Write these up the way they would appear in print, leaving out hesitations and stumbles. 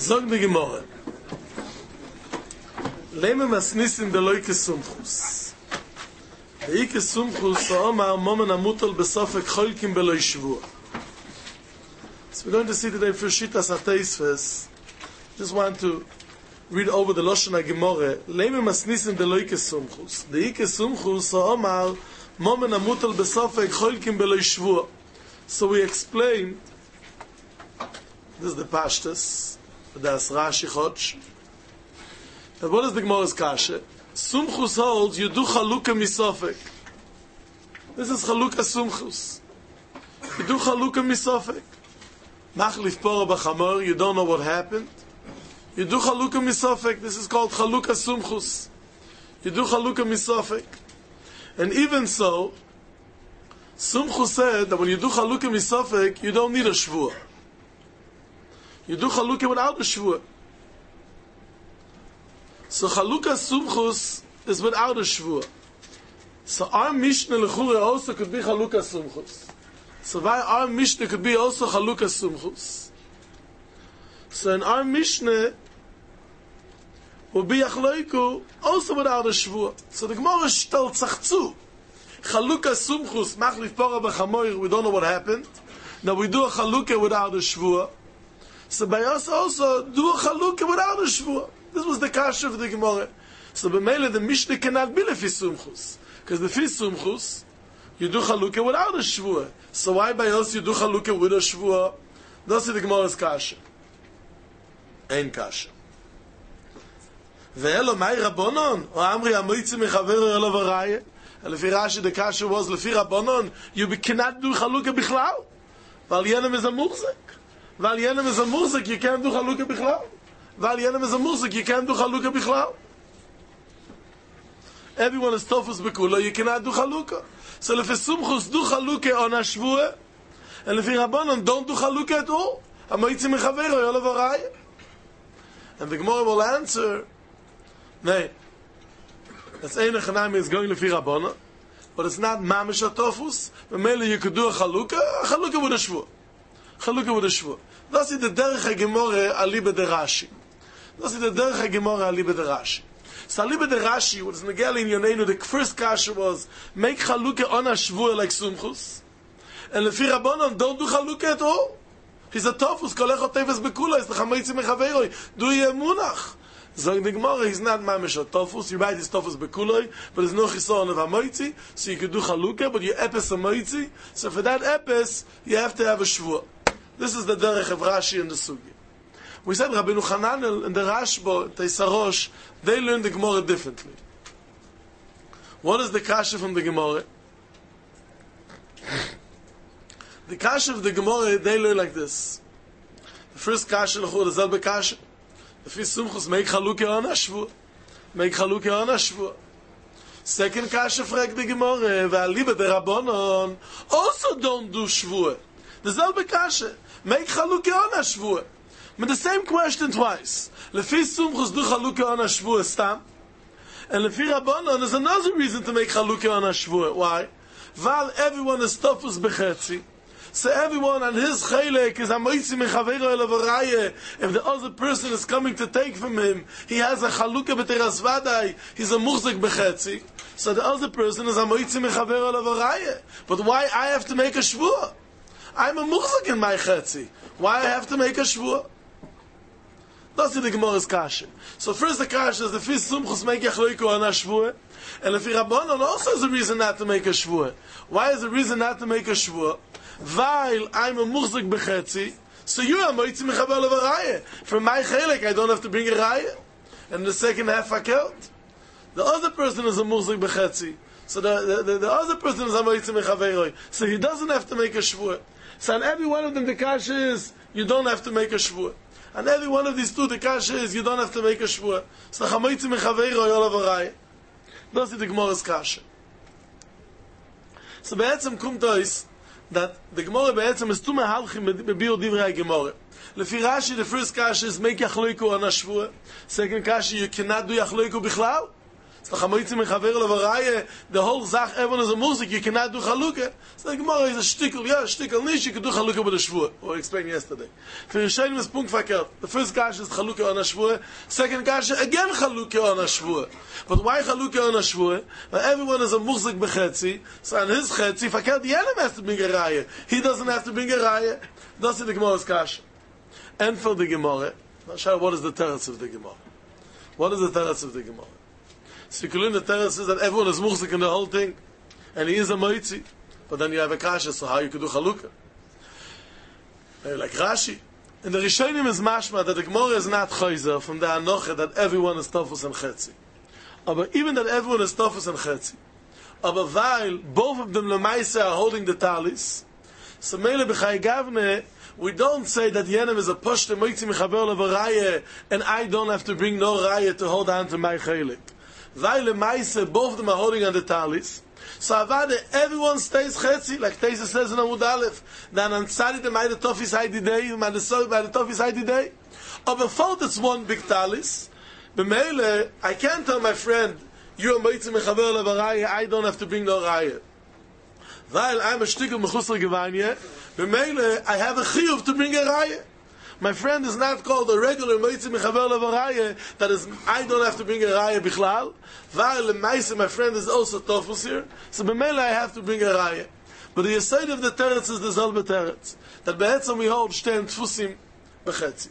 Sag die Gemorre. Lehme masnissen de Leuke Sumchus. Eike Sumchus Omar Momen Amutal Besofek Cholkim Beloi Shvua. So we're going to see today for Shitas HaTeisves. Just want to read over the Lashon HaGemorre. Lehme masnissen de Leuke Sumchus. De Eike Sumchus Omar Momen Amutal Besofek Cholkim Beloi Shvua. So we explained, this is the Pashtas, das Rashi Chodsh. And what is the Gemara's Kasha? Sumchus holds, you do Chaluka Misofek. This is Chaluka Sumchus. You do Chaluka Misofek. Machlif Pora B'Chamor, you don't know what happened. You do Chaluka Misofek. This is called Chaluka Sumchus. You do Chaluka Misofek. And even so, Sumchus said that when you do Chaluka Misofek, you don't need a Shvua. You do Chaluka without a Shvua. So Chaluka Sumchus is without a Shvua. So our Mishnah L'chura also could be Chaluka Sumchus. So why our Mishnah could be also Chaluka Sumchus? So in our Mishnah will be Achloiku also without a Shvua. So the Gemara stellt sich zu. Chaluka Sumchus, Machlif Pora B'Chamoir, we don't know what happened. Now we do a Chaluka without a Shvua. So by us also do a Chaluka without a Shvua. This was the kasha of the Gemara. So b'meila the Mishnah cannot be lefi Sumchus, because lefi Sumchus you do Chaluka without a Shvua. So why by us you do Chaluka with a Shvua? That's the Gemara's kasha. Ein kasha. Ve'elo mai Rabbanon o Amri amoitzi mechaver elo v'raya. And lefi Rashi the kasha was lefi Rabbanon you cannot do Chaluka bichlal. Val yenem is a murzek. Val yenem is a murzek you can't do Chaluka bichlal. Val yenem is a muzik, you can't do Chaluka bichlal. Everyone is tofus bekula, you cannot do Chaluka. So if Sumchus do Chaluka on a Shvua, and if Rabbanon don't do Chaluka at all, Amoitzi mechaveiro yolav haraya. And the Gemara will answer, nay, that's ein echanami is going lefi Rabbanon, but it's not mamish atofus, but mainly you could do a Chaluka with a Shvua. Chaluka with a Shvua. That's the derech HaGemorre aliba de Rashi. That's the derech HaGemorre aliba de Rashi. So aliba de Rashi, what is negel in Yoneinu, the first kasha was, make Chaluka on a Shvua like Sumchus. And lefi Rabbanon, don't do Chaluka at all. He's a tofus, kolecho teves bekula, it's the chameitzi mechaveroi, do ye munach. So in the Gemara, he's not mamish a tofus, you write his tofus bekuloi, but there's no chison of hamoitzi, so you could do Chaluka, but you epes hamoitzi, so for that epes, you have to have a Shvua. This is the derech of Rashi and the Sugi. We said Rabbeinu Hananel and the Rashba, Teisarosh, they learn the Gemara differently. What is the kasha from the Gemara? The kasha of the Gemara, they learn like this. The first kasha, l'chur, the zelbe kasha. The first Sumchus, make Chaluka on a Shvua. Make Chaluka on a Shvua. Second kasha, frag the Gemara, ve'aliba de Rabbanon, also don't do Shvua. The zelbe kasha. Make Chaluka on a Shvua. But the same question twice. Lefi Sumchus do Chaluka on a Shvua stam. And Lefi Rabbanon there's another reason to make Chaluka on a Shvua. Why? Val everyone is tofus bechetzi. So everyone on his chelek is amoitzi mechaveiro elo v'raya. If the other person is coming to take from him, he has a Chaluka b'teras vadai. He's a murzek bechetzi. So the other person is amoitzi mechaveiro elo v'raya. But why I have to make a Shvua? I'm a murzak in my chetzi. Why I have to make a Shvua? That's the Gemara's kasha. So first the kasha is the first Sumchus make Achloiku on a Shvua, and if Rabbanon also is a reason not to make a Shvua. Why is the reason not to make a Shvua? While I'm a murzak bechetzi, so you are moitzi mechaber levaraya. From my chelek I don't have to bring a raya. And the second half I killed. The other person is a murzak bechetzi. So the other person is a moitzi mechaveroi. So he doesn't have to make a Shvua. So on every one of them the kasha is, you don't have to make a Shvua. And every one of these two the kasha is, you don't have to make a Shvua. So chamoitzi mechaveroi olav haraya. That's the Gemara's kasha. So be'etzem kumt ois, that the Gemara be'etzem is tu mehalchim bebiur divrei Gemara. Lefi Rashi, the first kasha is make yachloiku on a Shvua. Second kasha, you cannot do yachloiku bichlal. the whole Zach, everyone is a music, you cannot do Chalukah. So the Gemara is a shtickle, yeah, shtickle nish, you can do Chalukah with a Shvur. We explained yesterday. For Yishayim is Punkt Fakir. The first Kasha is Chalukah on a Shvur. Second Kasha, again Chalukah on a Shvur. But why Chalukah on a Shvur? Well, everyone is a music bechetzi, so on his chetzi, Fakir, the enemy has to bring a Raya. He doesn't have to bring a Raya. That's the Gemara's Kasha. And for the Gemara, what is the teretz of the Gemara? What is the teretz of the Gemara? Sikulin, the teretz is that everyone is muhzik in the whole thing, and he is a moitzi. But then you have a kasha, so how you could do chalukah? Like Rashi. In the Rishonim is mashma that the Gemara is not chayzer from the anocha that everyone is tofus and chetzi. But even that everyone is tofus and chetzi. But while both of them lemaisa are holding the talis, so mele b'chay gavne, we don't say that Yenem is a poshte moitzi mechaber levaraya, and I don't have to bring no raya to hold on to my chelik. Weil lemaisa, both of them are holding on the talis. So avade, everyone stays chetzi, like Teisa says in Amud Aleph. Then on Tzadi the Maida Tofis Haidi Day, by the Tofis Haidi Day. Or before it's one big talis, b'meile, I can't tell my friend, you are moitzi mechaber levaraya, I don't have to bring no raya. Weil I'm a shtickle mechusar gevanya, b'meile, I have a chiyuv to bring a raya. My friend is not called a regular moitzi mechaber levaraya, that is, I don't have to bring a raya bichlal. Weil lemaisa, my friend is also tofus here, so b'meile I have to bring a raya. But the aside of the teretz is the zelbe teretz, that be'etzam we hold shtein tfusim bechetzi.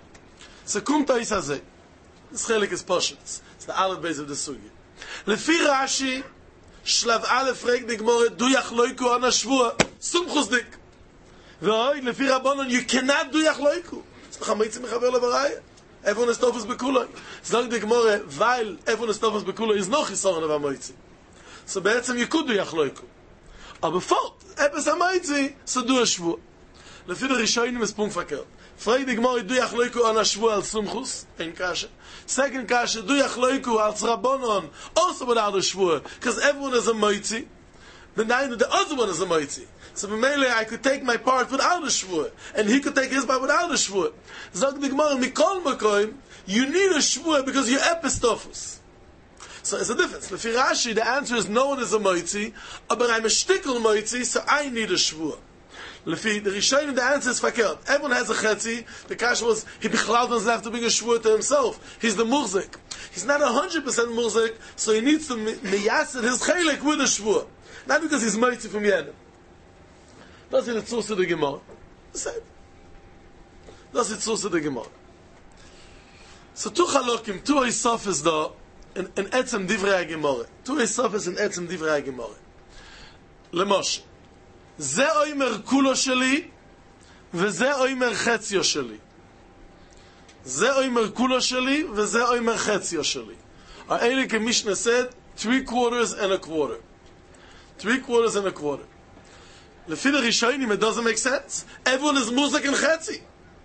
So kum ta'is hazeh. This chelik is poshut. It's the aleph base of the sugi. Lefi Rashi, shlav aleph fragt the Gemara, du yachloiku an hashvua, sumchus dik. V'hoi, lefi Rabbanon, you cannot do yachloiku. It's the chamitzi mechaber levaraya. Everyone is tofus bekuloi. Zog the Gemara, weil everyone is tofus bekuloi, is no chisoron of hamitzi. So be'etzam you could do yachloiku. Aber fort, epes hamitzi, so do a shvua. Lefi the Rishonim is punkt verkehrt. Frag the Gemara, du yachloiku an hashvua al sumchus, ein kasha. Second kasha, du yachloiku al tzrabonon, also without a shvua, because everyone is a moitzi. The other one is a moitzi. So b'meile, I could take my part without a shvua, and he could take his part without a shvua. Zog the Gemara, mikol makoim, you need a shvua because you're epistofus. So it's a difference. Lefi Rashi, the answer is no one is a moitzi, but I'm a shtickle moitzi, so I need a shvua. Lefi the Rishonim, the answer is fakert. Everyone has a chetzi. The kasha was he bichlal doesn't have to bring a shvua to himself. He's the murzik. He's not 100% murzik, so he needs to miyasir his chelik with a shvua. Not because he's moitzi from Yenim. Das ist die Zuse der Gemara. Das ist die Zuse der Gemara. So tu chalokim, tu isofes da, in etzem divrei Gemara. Tu isofes in etzem divrei Gemara. Lemoshe. זה אומר כולו שלי, וזה אומר חציו שלי. זה אומר כולו שלי, וזה אומר חציו שלי. האלה כמשנה said, 3/4 and a quarter. 3/4 and a quarter. לפי הראשונים, it doesn't make sense. Everyone is muzak and chetzi.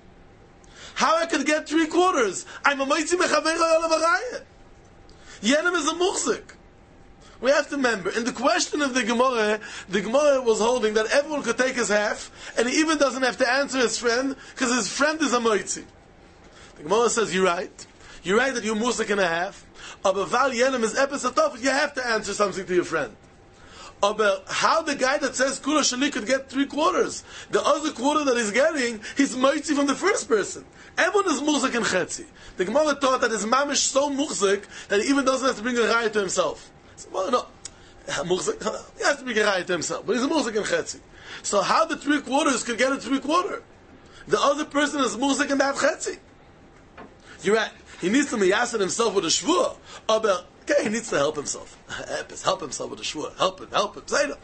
How I could get 3/4? I'm a moitzi mechaber olav haraya. Yenem is a muzak. We have to remember, in the question of the Gemara was holding that everyone could take his half, and he even doesn't have to answer his friend, because his friend is a moitzi. The Gemara says, you're right. You're right that you're musik and a half. Aber val yenem is epis, you have to answer something to your friend. But how the guy that says kula shali could get 3/4? The other quarter that he's getting, he's moitzi from the first person. Everyone is muzik and chetzi. The Gemara taught that his mamish so muzik that he even doesn't have to bring a raya to himself. So, well, no, he has to bring a raya to himself, but he's a muzik and chetzi. So how the 3/4 could get a 3/4? The other person is muzik and that chetzi. You're right. He needs to miyasir himself with a shvua. Okay, he needs to help himself. Help himself with a shvua. Help him. Say no.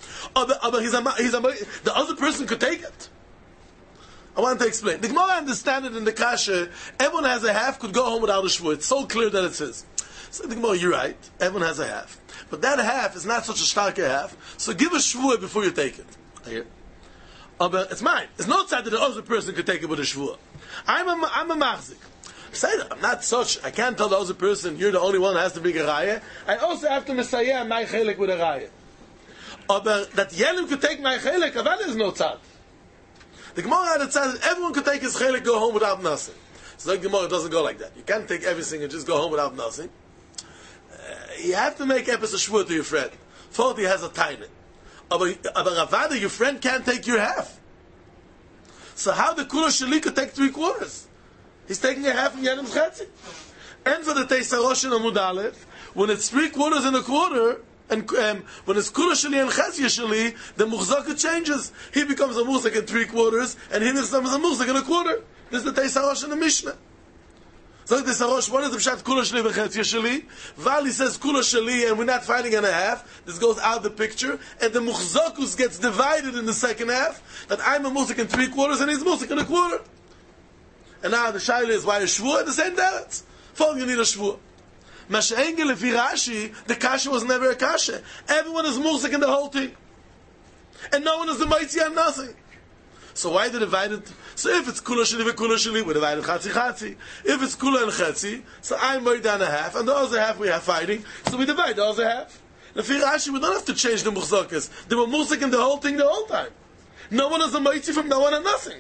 The other person could take it. I want to explain. The Gemara understand it in the kasha. Everyone has a half, could go home without a shvua. It's so clear that it says. So the Gemara, you're right. Everyone has a half. But that half is not such a stark half. So give a shvua before you take it. I hear. But it's mine. It's not said that the other person could take it with a shvua. I'm a machzik. I'm not such. I can't tell the other person, you're the only one that has to bring a raya. I also have to messiah my chelik with a raya. But that Yelim could take my chelik, that is no tzad. The Gemara had a tzad that everyone could take his chelik, go home without nothing. So the Gemara doesn't go like that. You can't take everything and just go home without nothing. you have to make epis a shvur to your friend. Thought he has a tiny. Aber Ravada, your friend can't take your half. So how the Kula Shali could take 3/4? He's taking a half and Yanim's Chetzi. And for the Teisarosh and Amud Aleph, when it's 3/4 and a quarter, and when it's Kula Shali and Chetzi Shali, the Muhzaka changes. He becomes a Muhzak in 3/4, and he becomes a Muhzak in a quarter. This is the Teisarosh and the Mishnah. So the Teisarosh, one is the Pshat Kula Shali and Chetzi Shali. Vali says Kula Shali, and we're not fighting in a half. This goes out of the picture, and the Muhzakus gets divided in the second half, that I'm a Muhzak in 3/4, and he's a Muhzak in a quarter. And now the Shaila is why a Shvur at the same deret. For you need a Shvur. Masha'engel if Rashi, the Kasha was never a Kasha. Everyone is Muhzak in the whole thing. And no one is the Maitzi and nothing. So why they divided? So if it's Kula Shali, we divided Chatzi. If it's Kula and Chetzi, so I'm more than a half, and the other half we have fighting, so we divide the other half. If Rashi, we don't have to change the Muhzakas. They were Muhzak in the whole thing the whole time. No one is the Maitzi from no one and nothing.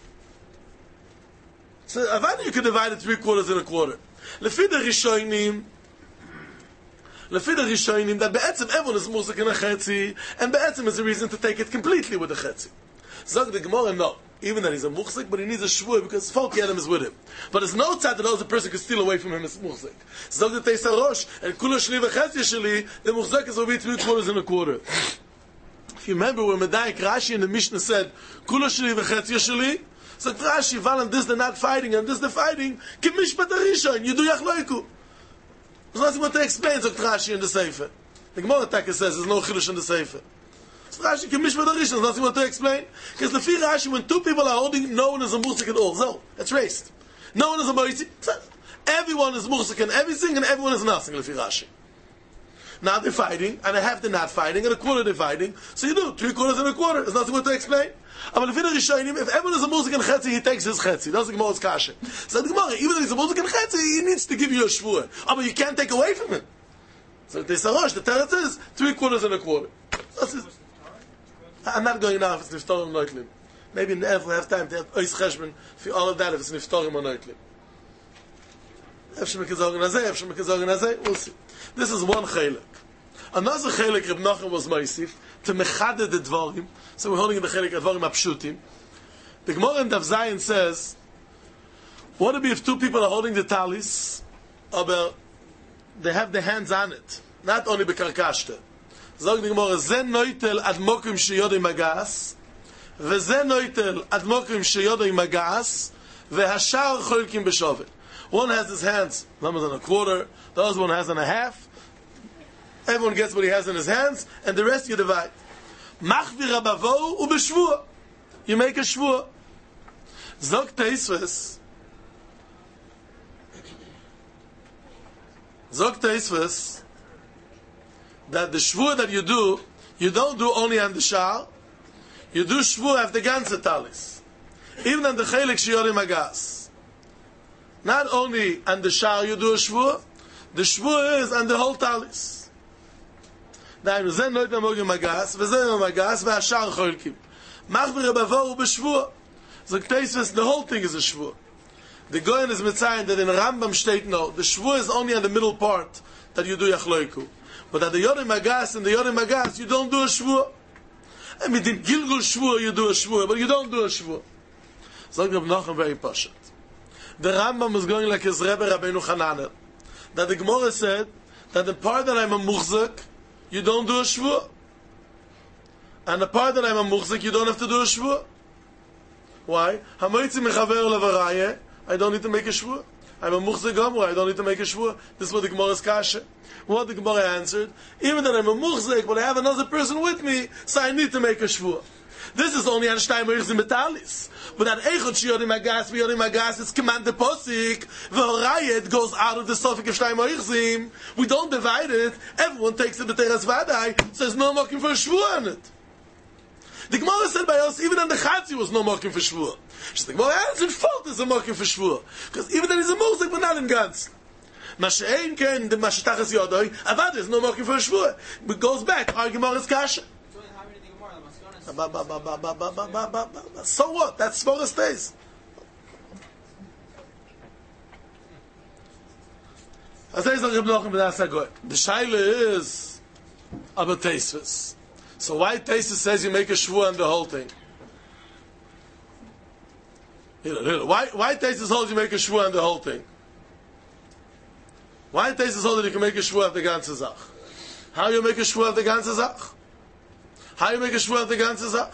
So Avada you can divide it 3/4 and a quarter. Lefi the Rishonim, that be'etzim everyone is Muhzak in a Chetzi, and be'etzim is a reason to take it completely with a Chetzi. Zog the Gemara, no. Even that he's a Muhzak, but he needs a Shvur because Folk Yadam is with him. But there's no tzad that a person could steal away from him as Muhzak. Zog the Teisarosh, and Kula Shli v'Chetzi Shli, the Muhzak is will be 3/4 and a quarter. If you remember when Medayik Rashi in the Mishnah said, Kula Shli v'Chetzi Shli, so Rashi, Valan, this they're not fighting, and this they're fighting, Kim Mishpat HaRishon, you do Yachloiku. There's nothing more to explain, so Rashi in the Sefer. The Gemara Taka says there's no Chilush in the Sefer. So Rashi, Kim Mishpat HaRishon, there's nothing more to explain. Because the Lefi Rashi, when two people are holding, no one is a Muhzak at all. So, it's raised. No one is a Moitzi. Everyone is Muhzak in everything, and everyone is nothing, Lefi Rashi. Now they're fighting, and a half they're not fighting, and a quarter they're fighting. So you do 3/4 and a quarter. There's nothing more to explain. But if everyone is a Muhzak in Chetzi, he takes his Chetzi. That's the Gemara's Kasha. So the Gemara, even if he's a Muhzak in Chetzi, he needs to give you a Shvur. But you can't take away from him. So the Teisarosh, the Teretz is 3/4 and a quarter. I'm not going now if it's Niftarim Neutlim. Maybe in the end we'll have time to have Ois Cheshbon for all of that if it's Niftarim or Neutlim. We'll see. This is one Chelek. Another Chelek Reb Nachum was Meisif to mechaded the Dvarim. So we're holding in the Chelek Dvarim Apshutim. The Gemara in Daf Zayin says, what if two people are holding the talis, but they have their hands on it, not only bekarkashta. Zog the Gemara, ze noitel ad mokim sheyodei magas, veze noitel ad mokim sheyodei magas, vehashar cholkim b'shovet. One has his hands, one on a quarter, the other one has on a half. Everyone gets what he has in his hands, and the rest you divide. Machvir rabavo ubeshvur. You make a shvur. Zog Teisves. That the shvur that you don't do only on the shar. You do shvur of the ganze talis. Even on the chelik shiyorim magas. Not only on the shar you do a shvur, the shvur is on the whole talis. דהיינו, זה נויט במוגים מגס, וזה מגס, והשאר חולקים. מחבר רבבו הוא בשבוע. So Teisves, the whole thing is a shvur. The Goyen is mitzayin that in Rambam state, no, the shvur is only on the middle part that you do yachloiku. But at the Yorim Magas and the Yorim Magas, you don't do a shvur. I mean, in Gilgul shvur, you do a shvur, but you don't do a shvur. So Reb Nachum very pashat. The Rambam is going like his Rebbe Rabbeinu Hananel. That the Gemara said, that the part that I'm a muhzak, you don't do a shvur. And the part that I'm a muhzik, you don't have to do a shvur. Why? I don't need to make a shvur. I'm a muhzik gomra, I don't need to make a shvur. This is what the Gemara's kasha. What the Gemara answered, even that I'm a muhzik, but I have another person with me, so I need to make a shvur. This is only on Shtayim Oichzim Betalis. But at Eichot Shiyorim Magas, it's command the posik. V'horayet goes out of the Sofik of Shtayim Oichzim. We don't divide it. Everyone takes it B'teras Vadai, so there's no mokim for a shvur on it. The Gemara said by us, even on the Chatzi was no mokim for shvur. The Gemara answered, fault is a mokim for shvur. Because even that is a muzik, but not in Gans. Mashein ken, the Mashetachas Yodoi, Avad is no mokim for a shvur. It goes back, our Gemara's kasha. So what? That's Svara stays. As I say, the shaila is about Tosfos. So why Tosfos says you make a shvua on the whole thing? Why Tosfos holds you make a shvua on the whole thing? Why Tosfos holds that you can make a shvua of the ganze Zach? How you make a shvua of the ganze Zach? How you make a shvua of the ganze Zach?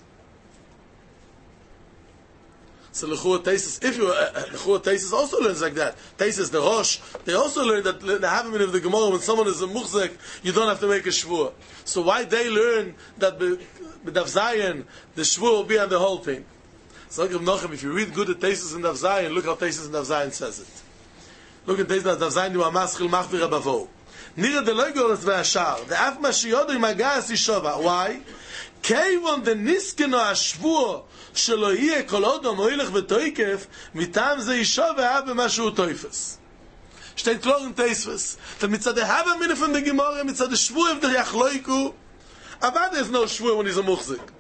So L'chua Tosfos, if you L'chua Tosfos also learns like that. Tosfos, the Rosh, they also learn that the Havamim of the Gemara, when someone is a muchzek, you don't have to make a shvua. So why they learn that B'Daf Zayin, the shvua will be on the whole thing? So if you read good at Tosfos in Daf Zayin, look how Tosfos in Daf Zayin says it. Look at Tosfos in Daf Zayin, you are maschil machvir abavo. Nira de loigol es ve'ashar. The af mashiyodu imagas yishova. Why? Kevon de niskeno ashvua שלא יהיה כל עוד המוילך ותויקף מטעם זה אישו ואהב במשהו תויפס שתיים קלורן תייספס ומצד ההב המינה פן דגימורה מצד השבוע הבדר יחלויקו אבל there's no שבוע when he's a מוחזק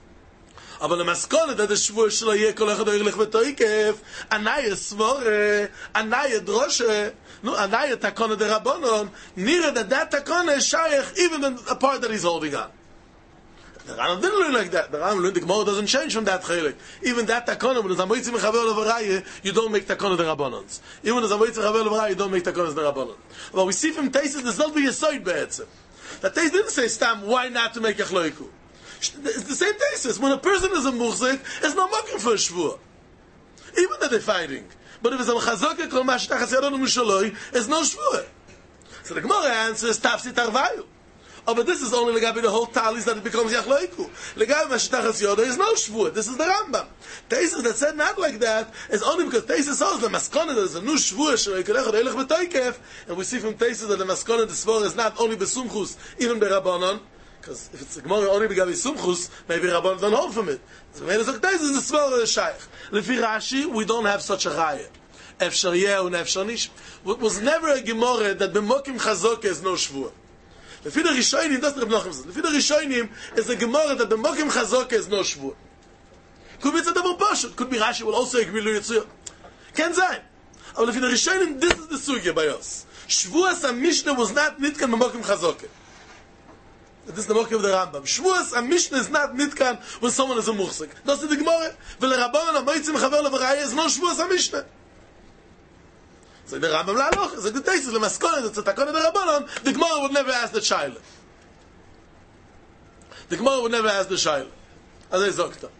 אבל למסכונת עד השבוע שלא יהיה כל אחד המוילך ותויקף ענאי סבורה ענאי דרושה ענאי תקונה דרבונון נראה that תקונה שייך even the part that he's holding on. The Rambam didn't learn like that. The Rambam learned the Gemara doesn't change from that chelik. Even that takona, when the Zamoitzim Mechaver Levaraya, you don't make takona the Rabbanons. Even the Zamoitzim Mechaver Levaraya, you don't make takona the Rabbanon. But we see from Tosfos, there's not be a side be'etzim. That Tosfos didn't say, Stam, why not to make Yachloiku? It's the same Tosfos. When a person is a muhzik, it's not mocking for a shvur. Even that they're fighting. But if it's a mechazokah, kol ma'ashtachas yadon u'mushaloi, it's no shvur. So the Gemara answers, Tafsi Tarvayu. Oh, but this is only legabi the whole talis that it becomes yachloiku. Legabi mashtachas yoda is no shvur. This is the Rambam. Tosfos that said not like that is only because Tosfos says the maskana there is a new shvur shloikelech odeilech betoikef, and we see from Tosfos that the maskana the svor is not only besumchus even berabbanon, because if it's a gemara only legabi sumchus, maybe rabbanon don't hold from it. So when it's like Tosfos the svor is shaykh. Lefi Rashi we don't have such a raya. Efshar yeh and efshar nish. Was never a gemara that b'mokim chazok is no shvur. The Fidder Rishonim, that's the Reb Nachum says. The Fidder Rishonim is a Gemara that the Mokim Chazokah is no Shvur. Could be it's a double portion. Could be Rashi will also agree with Yitzhak. Can sein. But the Fidder Rishonim, this is the Sugya by us. Shvuas HaMishnah was not nitkan b'Mokim Chazokah. This is the Mokim of the Rambam. Shvuas HaMishnah is not nitkan when someone is a Muchzik. That's the Gemara. V'lerabbanon HaMoitzim Chaver Levaraya is no Shvuas HaMishnah. So the Rambam la'aloch is a good Tosfos the maskona that's a takona the Rabbanon. The Gemara would never ask the shaila. The Gemara would never ask the shaila. As I zokta.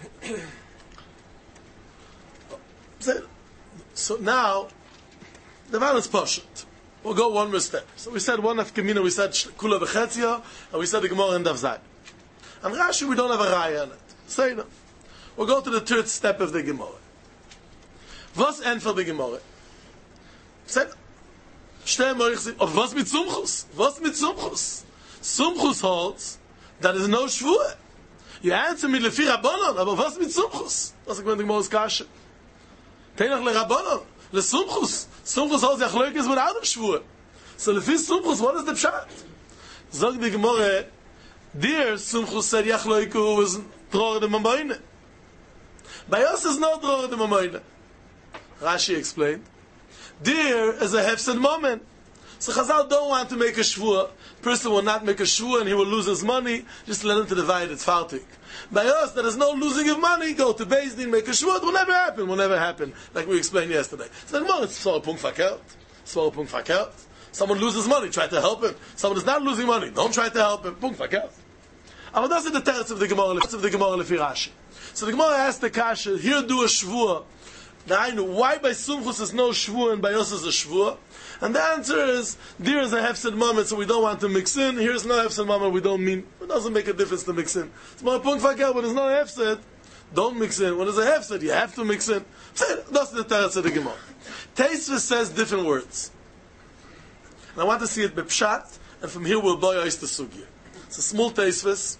So now the man is pashut. We'll go one more step. So we said one of Kemina, we said Kula V'chetzia, and we said the Gemara in Daf Zayin. And Rashi we don't have a raya on it. Say no. We'll go to the third step of the Gemara. Was end for the Gemara? Said, of was mit Sumchus? Was mit Sumchus? Sumchus holds that is no shvur. You answer me lefi Rabbanon, aber was mit Sumchus? Was ich meine, the Gemara's kasha. Teinach le Rabbanon, le Sumchus. Sumchus holds yachloikes without a shvur. So lefi Sumchus, what is the pshat? Zog the Gemara, dear Sumchus said yachloiku was dror de mamoine. By us is no dror de mamoine. Rashi explained. There is a hefsed moment. So Chazal don't want to make a shvur. Person will not make a shvur and he will lose his money. Just let him to divide it. Fartik. By us, there is no losing of money. Go to Beis Din, make a shvur. It will never happen. Will never happen. Like we explained yesterday. So the Gemara, it's svara punk fakert. Svara punk fakert. Someone loses money, try to help him. Someone is not losing money, don't try to help him. Punk fakert. But that's the teretz of the Gemara. Of the Gemara lefi Rashi. So the Gemara asked the kasha, here do a shvur. Why by Sumchus is no shvur and by us is a shvur? And the answer is, there is a hefsed moment, so we don't want to mix in. Here's no hefsed moment, we don't mean. It doesn't make a difference to mix in. It's more punk fakel, when there's no hefsed, don't mix in. When there's a hefsed, you have to mix in. That's the teretz of the Gemara. Tosfos says different words. And I want to see it b'pshat, and from here we'll boy ois the sugya. It's a small Tosfos.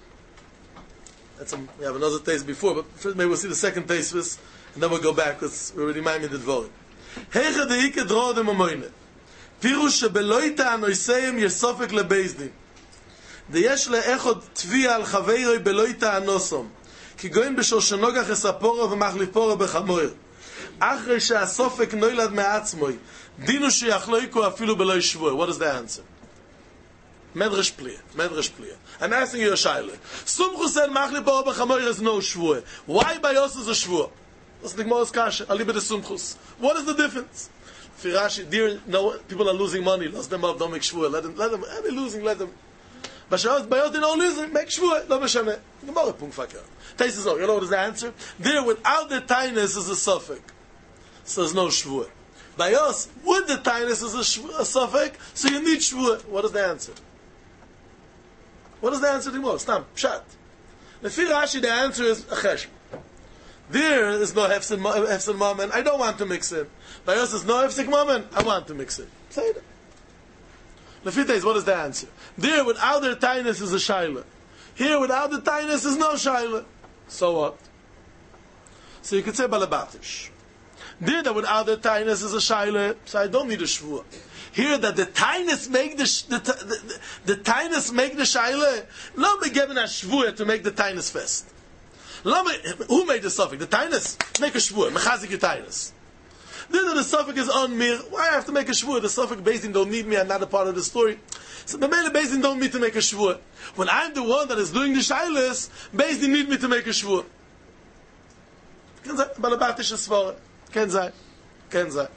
We have another Tosfos before, but first maybe we'll see the second Tosfos. And then we'll go back, because we already mind me the dvorim. Heicha deike dror dem amoyne. Pirush shebeloita anoiseim yesofek lebeis din. Deyesh leechod tvia al chaveiroi beloita anosom. Ki goin b'shoshenogach esaporo v'machliporo b'chamoir. אחרי שהסופק נולד מעצמוי, דינו שיחלוקו אפילו בלא שבוע. What is the answer? Medrash Pliya. I'm asking you a shaila. Sumchus said, Machli Poro B'chamoir is no shvua. Why by us is a shvua? That's the Gemara's kasha. Ali b'de Sumchus. What is the difference? Firashi, dear, no, people are losing money. Lost them up, don't make shvua. Let them, they're losing, let them. But by us, they don't lose, make shvua. Lo b'shameh. Gemara pung fakir. Taste is all. You know what is the answer? There, without the tinus is a suffix. So there's no shvua. By us, with the tinus is a suffix, so you need shvua. What is the answer? What is the answer to Gemara? Stam, pshat. Lefi Rashi, the answer is a cheshm. There is no hefsel moment. I don't want to mix it. By us, there's no hefsek moment. I want to mix it. Say that. Lefi Teis, what is the answer? There, without the tinus is a shaila. Here, without the tinus is no shaila. So what? So you could say balabatish. There, that without the tinus is a shaila, so I don't need a shvua. Here that the tinus make the tinus make the shaila. Let me give a shvua to make the tinus fest. Who made the suffix? The tinus make a shvua. Mechazik your tinus. Then the suffix is on me. Why I have to make a shvua? The suffix Beis Din don't need me. I'm not a part of the story. So the male Beis Din don't need to make a shvua. When I'm the one that is doing the shailas, Beis Din need me to make a shvua. Ken sei, balabatish svara. Ken sei.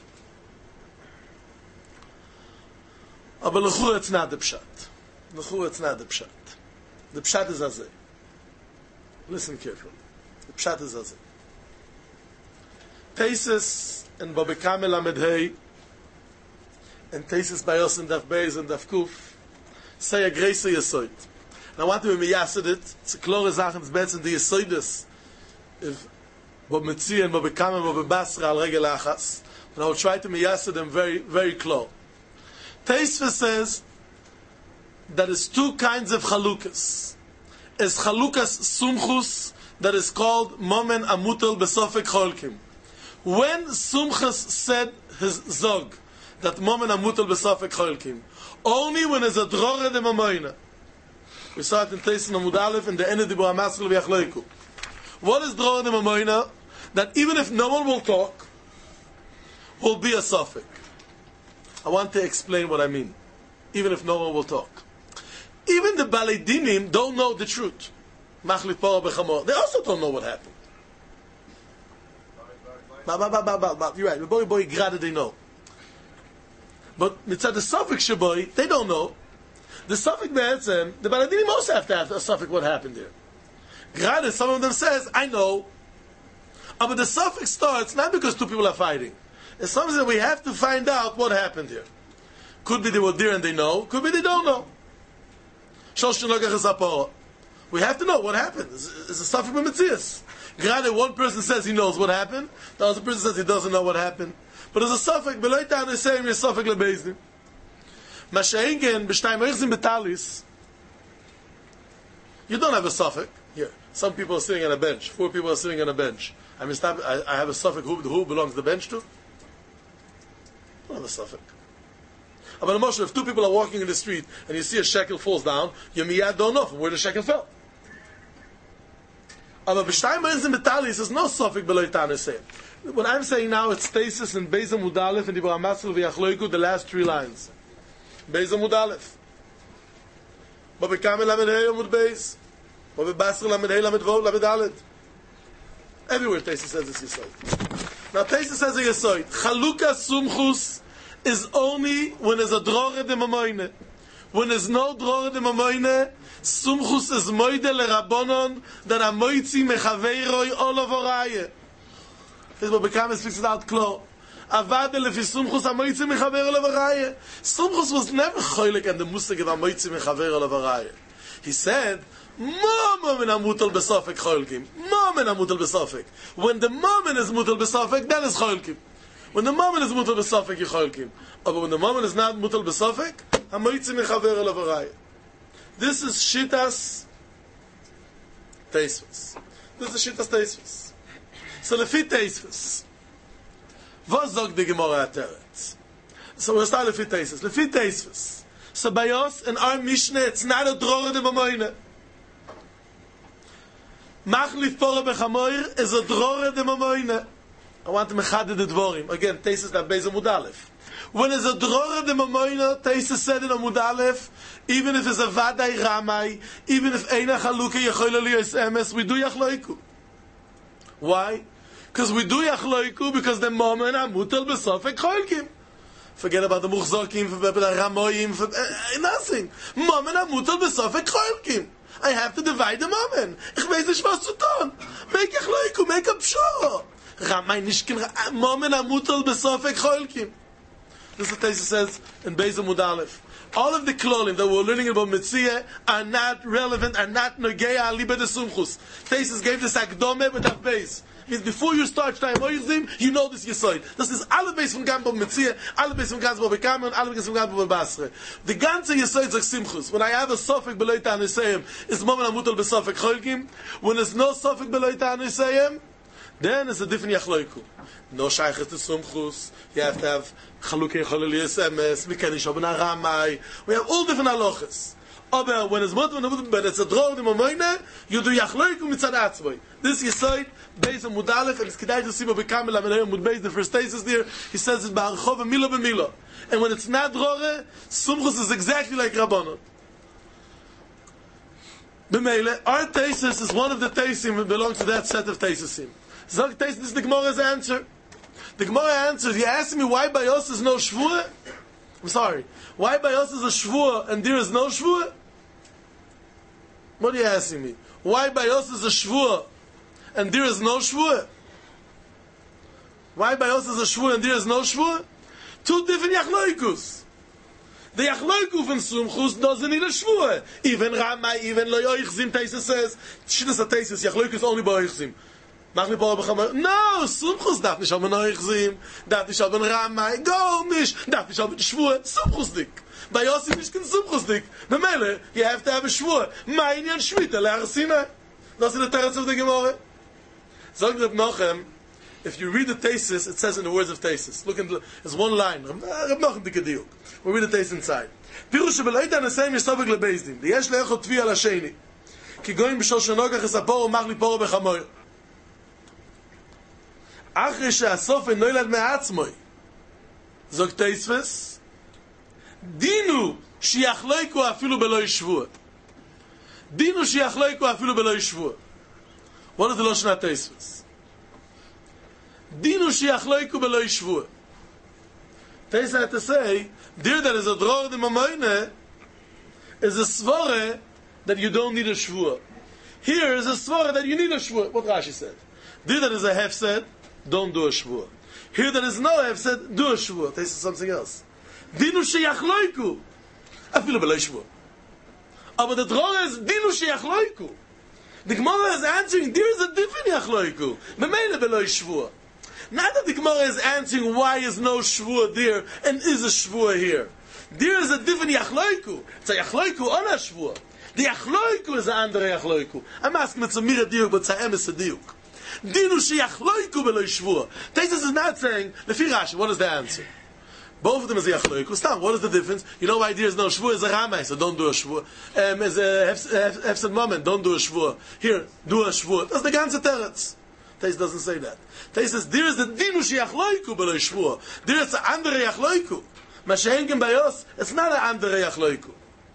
Aber l'chur it's not the pshat. The pshat is azeh. Listen carefully. The pshat is azeh. Teises and Baba Kamel Amedhei and Teises Bayos and Daf Beis and Daf Kuf say a grace yesoid. And I want to be miyased it. It's a klore Sachen, it's better than the yesoides. If Baba Metzi and Baba Kamel and Baba Basra al regel achas. And I will try to miyased them very, very close. Teisva says that is two kinds of chalukas. Is chalukas sumchus that is called momen amutel besofek cholkim. When Sumchus said his zog that momen amutel besofek cholkim, only when there's a drore de mamoina. We saw it in Teisva Amud Aleph in the end of the Dibur HaMaskil v'Yachloiku. What is drore de mamoina? That even if no one will talk, will be a suffix. I want to explain what I mean. Even if no one will talk. Even the Balei Dinim don't know the truth. Machlit Poro B'chamor. They also don't know what happened. You're right. The boy grade they know. But mitzad the suffix shaboy, they don't know. The suffix be'etzem, the Balei Dinim also have to have a suffix what happened there. Grade, some of them says, I know. But the suffix starts not because two people are fighting. It's something that we have to find out what happened here. Could be they were there and they know. Could be they don't know. We have to know what happened. It's a suffix b'metzias. Granted, one person says he knows what happened. The other person says he doesn't know what happened. But it's a suffix. Beloitan is saying it's a suffix lebezdin. Masha'ingen b'shtayim oichzim betalis. You don't have a suffix here. Some people are sitting on a bench. 4 people are sitting on a bench. I have a suffix. Who belongs the bench to? I don't have a suffix. But Moshe, if 2 people are walking in the street and you see a shekel falls down, you miyad don't know from where the shekel fell. But b'shtayim oichzim betalis is no suffix beloitan is saying. What I'm saying now, it's Tesis and Beis Amud Aleph and Dibur HaMaskil v'Yachloiku, the last 3 lines. Beis Amud Aleph. Baba Kamel Lamed Hei Amud Beis. Baba Basra Lamed Hei Lamed Vov Lamed Aled. Everywhere Tesis says this Yisoid. Now Tesis says a Yisoid. Chaluka Sumchus is only when there's a drore de mamoine. When there's no drore de mamoine, Sumchus is moide le Rabbonon that a moitzi mechaveiroi olovoraye. This will become speaks it out clear. Avade lefi Sumchus a moitzi mechaveiroi olovoraye. Sumchus was never choilik and the musig of a moitzi mechaveiroi olovoraye. He said, Momen amutal besofek cholkim. Momen amutal besofek. When the moment is mutal besofek, then it's cholkim. When the moment is mutal besofek, you cholkim. But when the moment is not mutal besofek, hamoitzi mechaver elavaraya. This is shitas teisvus. This is shitas teisvus. So lefi teisvus. Was sagt die Gemara ateret? So we'll start lefi teisvus. Lefi teisvus. So by us in our Mishnah, it's not a drore de mamoine. Machlif Poro B'chamoir is a drore de mamoine. I want to mechaded the dvorim. Again, Taisus that Beis Amud Aleph. When there's a drora de mamoina, Taisus said in Amud Aleph, even if it's a vadai ramai, even if eina chaluke yechoyle liyos emes, we do yachloiku. Why? Because we do yachloiku because the moment amutal besofek cholkim. Forget about the muchzokim, forget about the ramoyim, nothing. Moment amutal besofek cholkim. I have to divide the moment. Ich weiß nicht was zu tun. Make yachloiku, make a pshoro. Ramai nishkin moment amutal besofek cholkim. This is what Taisus says in Beis Amud Aleph. All of the klolim that we're learning about Metzia are not relevant, are not nogeya aliba de sumchus. Taisus gave this akdome with that base. Means before you start Shtayim Oyzim, you know this Yisoid. This is alle base from Gambam Metzia, alle base from Gambam Bekamen, alle base from Gambam Basre. The ganze Yisoid is like Simchus. When I have a Sofik Beloy Ta'anisayim, it's Momen Amutal Besofik Cholkim. When there's no Sofik Beloy Ta'anisayim, then it's a different Yachloiku. No Shaykh to Sumchus. You have to have Chalukei Choleliyas Emes, Mikanish Oben Aramai. We have all different halachas. Aber when it's when it's a dror de moine, you do Yachloiku mitzad atzmoi. This Yisoid, Beis Amud Aleph, and it's kedai to see what become Amud Beis, the first Taisus there, he says it Ba'archov and Milo b'Milo. And when it's not drore, Sumchus is exactly like Rabbanon. B'meile, our Taisus is one of the Taisim that belong to that set of Taisusim. Zog Taisus, this is the Gemara's answer. The Gemara answers, you ask me why by us is no Shvur? I'm sorry. Why by us is a Shvur and there is no Shvur? What are you asking me? Why by us is a Shvur and there is no Shvur? Why by us is a Shvur and there is no Shvur? Two different Yachloikus. The Yachloiku from Sumchus doesn't need a Shvur. Even Ramai, even Lo Yoichzim, Taisus says, Shiddas HaTaisus, Yachloikus only by Yoichzim. No, Sumchus darf nicht haben Yoichzim, darf nicht haben Ramai, go nicht, darf nicht haben Shvur, Sumchus dik. By Yossi nicht kein Sumchus dik. Memele, you have to have a Shvur. Mein Yan Shvita, Le'ar Sinai. That's in the Teretz of the Gemara. Zog Reb Nochem, if you read the Taisus, it says in the words of Taisus. Look, there's one line. Reb Nochem Dikadiyuk. We'll read the Taisus inside. Pirush Shebeleita Nesayim Yistovek LeBezdin. Yesh Le'echot Tvi Al Hasheni. Ki goyim B'shol Shenogach Esapor Umach Liporo Bechamoy. Achri She'asof Enoilad Me'atzmoy. Zog Taisus. Dinu Shiachloiku Afilu Belo Yishvua. Dinu Shiachloiku Afilu Belo Yishvua. What is the Lashon HaTaisus? Dinu Shiachloiku Belo Yishvua. Taisus had to say, there that is a dror de mamoine is a svore that you don't need a shvua. Here is a svore that you need a shvua. What Rashi said. There that is a hefsed, don't do a shvua. Here that is no hefsed, do a shvua. Taisus something else. Dinu sheyachloiku. Afilu b'lo shvua. But the dror is dinu sheyachloiku. The Gemara is answering, there is a different yachloiku. Memele b'lo shvua. Not that the Gemara is answering why is no shvua there and is a shvua here. There is a different yachloiku. It's a yachloiku on a shvua. The yachloiku is an andere yachloiku. I'm asking it's a mira diuk, but it's a emes a diuk. Dinu she yachloiku b'lo shvua. Taisus is not saying, Lefi Rashi, what is the answer? Both of them is a yachloiku. Stam, what is the difference? You know why there is no shvua? Is a ramai, so don't do a shvua. Is a hefsed moment, don't do a shvua. Here, do a shvua. That's the ganze teretz. Taisus doesn't say that. Taisus says, there is the dinu sheyachloiku b'lo shvua. There is an andere yachloiku. Mashengen bayos, it's not an andere yachloiku.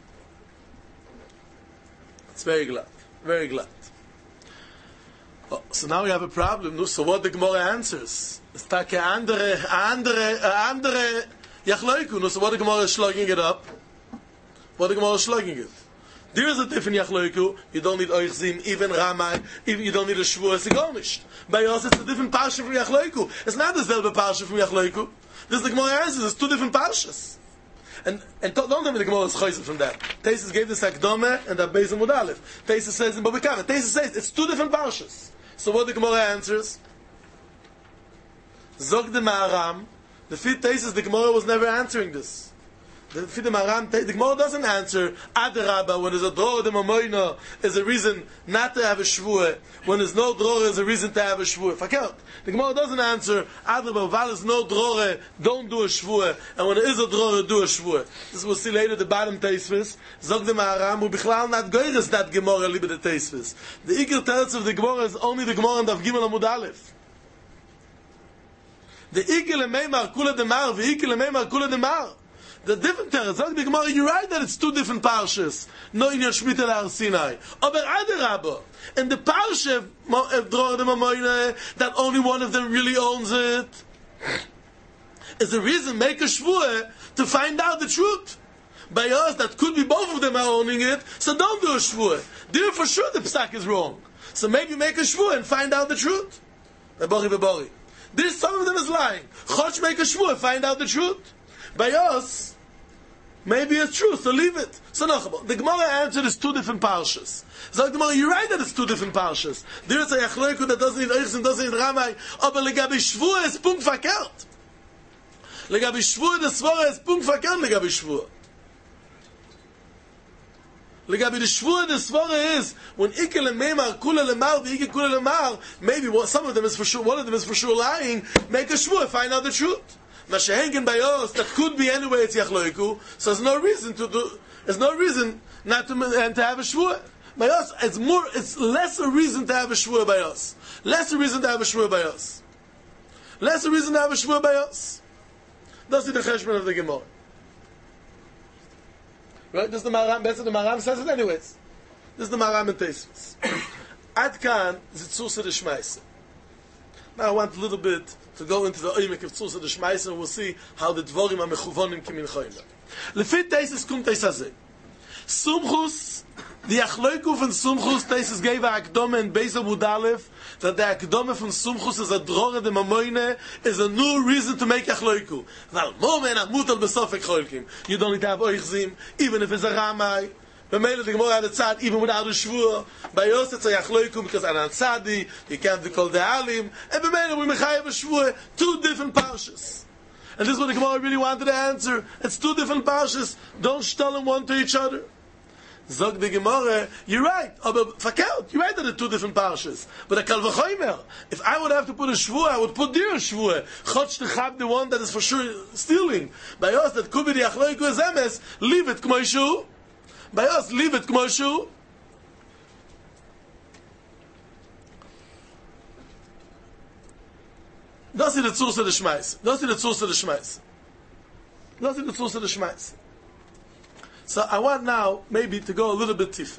It's very glad. Very glad. Oh, so now we have a problem. No, so what the Gemara answers? It's like an andere yachloiku. No, so what the Gemara is slugging it up? What the Gemara is slugging it? There is a different yachloiku. You don't need oichzim, even ramai, even you don't need a shvur. It's gar nicht. By us, it's a different parsha from yachloiku. It's not the selbe parsha from yachloiku. This is the Gemara answers. It's two different parshas. And don't tell me the Gemara is chayzer from that. Taisus gave this akdome and that Beis Amud Aleph. Taisus says in Babikama. Taisus says it's two different parshas. So what the Gemara answers? Zog de Ma'aram. The fifth Taisus, the Gemara was never answering this. The Gemara doesn't answer Adarabba when there's a dror de mamoina is a reason not to have a shvua. When there's no dror is a reason to have a shvua. Fakelt. The Gemara doesn't answer Adarabba while there's no dror don't do a shvua, and when there is a dror do a shvua. This we'll see later the bottom Teisvis. Zog de Ma'aram who bichlal not goyres that Gemara libe the Teisvis. The Iker teretz of the Gemara is only the Gemara and Daf Gimel Amud Aleph. The Ikele Meimar Kula Demar, the Ikele Meimar Kula Demar. The different terrace. The Gemara, you're right that it's two different parshas. No in your Shmita Har Sinai. Aber Adarabba. And the parsha of Dror de Mamoyne, that only one of them really owns it, is the reason make a shvua to find out the truth. By us, that could be both of them are owning it, so don't do a shvua. There for sure the psak is wrong. So maybe make a shvua and find out the truth. This some of them is lying. Choch make a shvua and find out the truth. By us, maybe it's true, so leave it. So no, the Gemara answered is two different parshas. So the Gemara, you're right that it's two different parshas. There is a Yachloiku that doesn't need Eichs and doesn't need Ramai, aber legabi shvua is punkt verkehrt. Legabi shvua the svara is punkt verkehrt legabi shvua. Legabi the shvua the svara is when Ikel and Meimar Kula Lemar the Ikel Kula Lemar, maybe some of them is for sure, one of them is for sure lying, make a shvua, find out the truth. Mashengen by us, that could be anyway it's Yachloiku, so there's no reason to do, there's no reason not to and to have a shvua. By us, it's less a reason to have a shvua by us. Less a reason to have a shvua by us. Less a reason to have a shvua by us. That's the cheshbon of the Gemara. Right? This is the Maram, the Maram says it anyways. This is the Maram and Teisvus. Ad kan Zitzusa de Shmaisa. Now I want a little bit to go into the oimek of Zitzusa de Shmaisa, and we'll see how the Dvorim are mechuvonim kimin choyim. Lefit Teisus kum Teisazeh. Sumchus, the Achloiku von Sumchus, Teisus gave a Akdome in Beis Amud Aleph, that the Akdome von Sumchus is a Drore de Mamoyne, is a new reason to make Achloiku. Val Momen Amutal Besofek Cholkim. You don't need to have Oichzim, even if it's a Ramai. B'meila the Gemara had a tzad, even without a shvur. By us it's a Achloiku, because Anan Tzadi, you can't be called the Alim, and b'meila we mechayev a shvur, two different parshas. And this is what the Gemara really wanted to answer. It's two different parshas. Don't shtel them one to each other. Zog the Gemara, you're right. Aber verkehrt, you're right that they're two different parshas. But a kal v'chomer, if I would have to put a shvur, I would put their shvur. Chotch to chab the one that is for sure stealing. By us, that could be the achloiku ezemes, leave it k'mo yishu. By us, leave it k'mo yishu. Das ist die Zurse des Schmeiß. Das ist die Zurse des Schmeiß. Das ist die Zurse des Schmeiß. So I want now maybe to go a little bit deeper.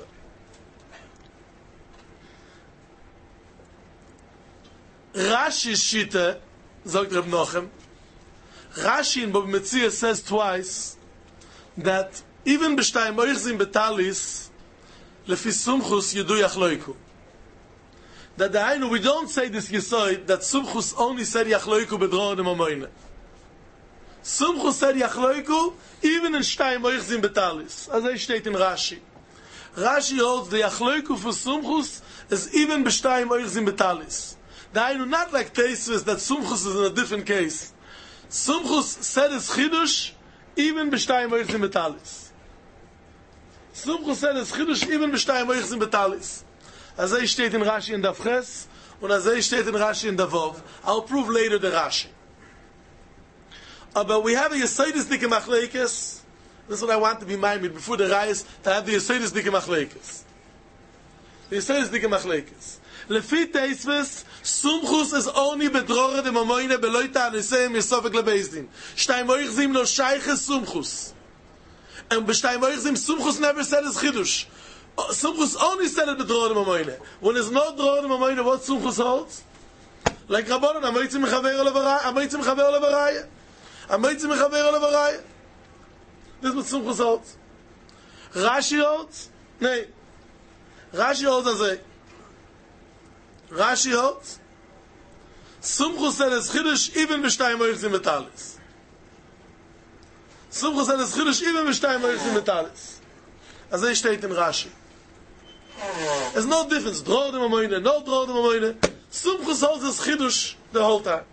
Rashi's Shita, sagt Reb Nochem, Rashi in Bab Metzia says twice that even b'shtayim oichzim betalis lefi sumchus yedu yachloiku. That the Ainu, we don't say this Yesoid, that Sumchus only said Yachloiku bedror de Mamoyne. Sumchus said Yachloiku, even in Shtayim Oichzim Betalis. As I state in Rashi. Rashi holds the Yachloiku for Sumchus is even b'Shtayim Oichzim Betalis. The Ainu, not like Teisvus, that Sumchus is in a different case. Sumchus said his Chidush, even b'Shtayim Oichzim Betalis. Sumchus said his Chidush, even b'Shtayim Oichzim Betalis. As I state in Rashi in Davches, and as I state in Rashi in Davov, I'll prove later the Rashi. But we have a Yesoidis Dike Machlekes. This is what I want to be minded before the Rais, to have the Yesoidis Dike Machlekes. The Yesoidis Dike Machlekes. Lefi Teisvus, Sumchus is only bedrore de Mamoyne beloita aneseim yesofek lebezdin. Shtayim oichzim no shayches Sumchus. And b'shtayim oichzim Sumchus never said his Chidush. Sumchus only said it bedror de Mamoyne. When there's no dror de Mamoyne, what Sumchus holds? Like Rabbanon, amoitzim mechaver olevaraya, amoitzim mechaver olevaraya, amoitzim mechaver olevaraya. This is what Sumchus holds. Rashi holds? Nay. Rashi holds as a Rashi holds? Sumchus said his Chiddush even b'shtayim oichzim betalis. Sumchus said his Chiddush even b'shtayim oichzim betalis. As I state in Rashi. There's no difference. Dror de Mamoyne, no dror de Mamoyne. Sumchus holds his Chidush the whole time.